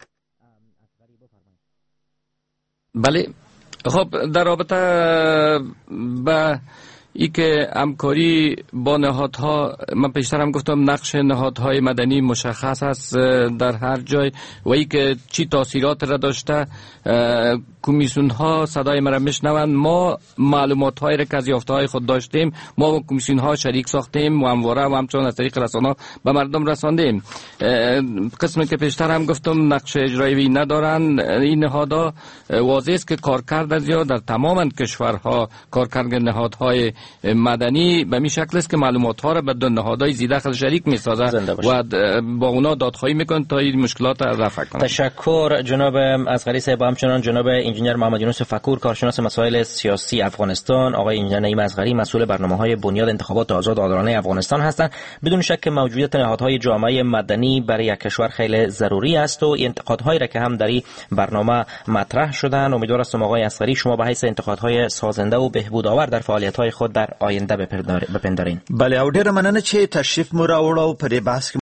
بله، خب در رابطه با ای که همکاری با نهادها، من پیشتر هم گفتم نقش نهادهای مدنی مشخص است در هر جای و ای که چی تاثیرات را داشته، کمیسیون ها صدای مرا میشنوند. ما معلومات هایی را که از یافته های خود داشتیم ما با کمیسیون ها شریک ساختیم و همواره و همچنان از طریق رسانه به مردم رساندیم. قسمی که پیشتر هم گفتم نقش اجرایی ندارن این نهادها. واضح است که کارکرد زیاد در تمام کشورها کارکرد نهادهای مدنی به می شکل است که معلومات ها را به دو نهادهای زیردخل شریک میسازه و با اونا دادخواهی میکنه تا این مشکلات را رفع کنه. تشکر جناب اصغری صاحب. همچنان جناب انجینیر محمد یونس فکور، کارشناس مسائل سیاسی افغانستان، آقای انجینیر نعیم اصغری، مسئول برنامه‌های بنیاد انتخابات آزاد و عادلانه افغانستان هستند. بدون شک موجودیت نهادهای جامعه مدنی برای یک کشور خیلی ضروری است و انتقادهایی را که هم در این برنامه مطرح شدن، امیدوار هستم آقای اصغری شما به حیث انتقادهای سازنده و بهبودآور در فعالیت‌های خود در آینده بپندارین. بله، او ډیره مننه چې تشریف مو راوړو په دې بحث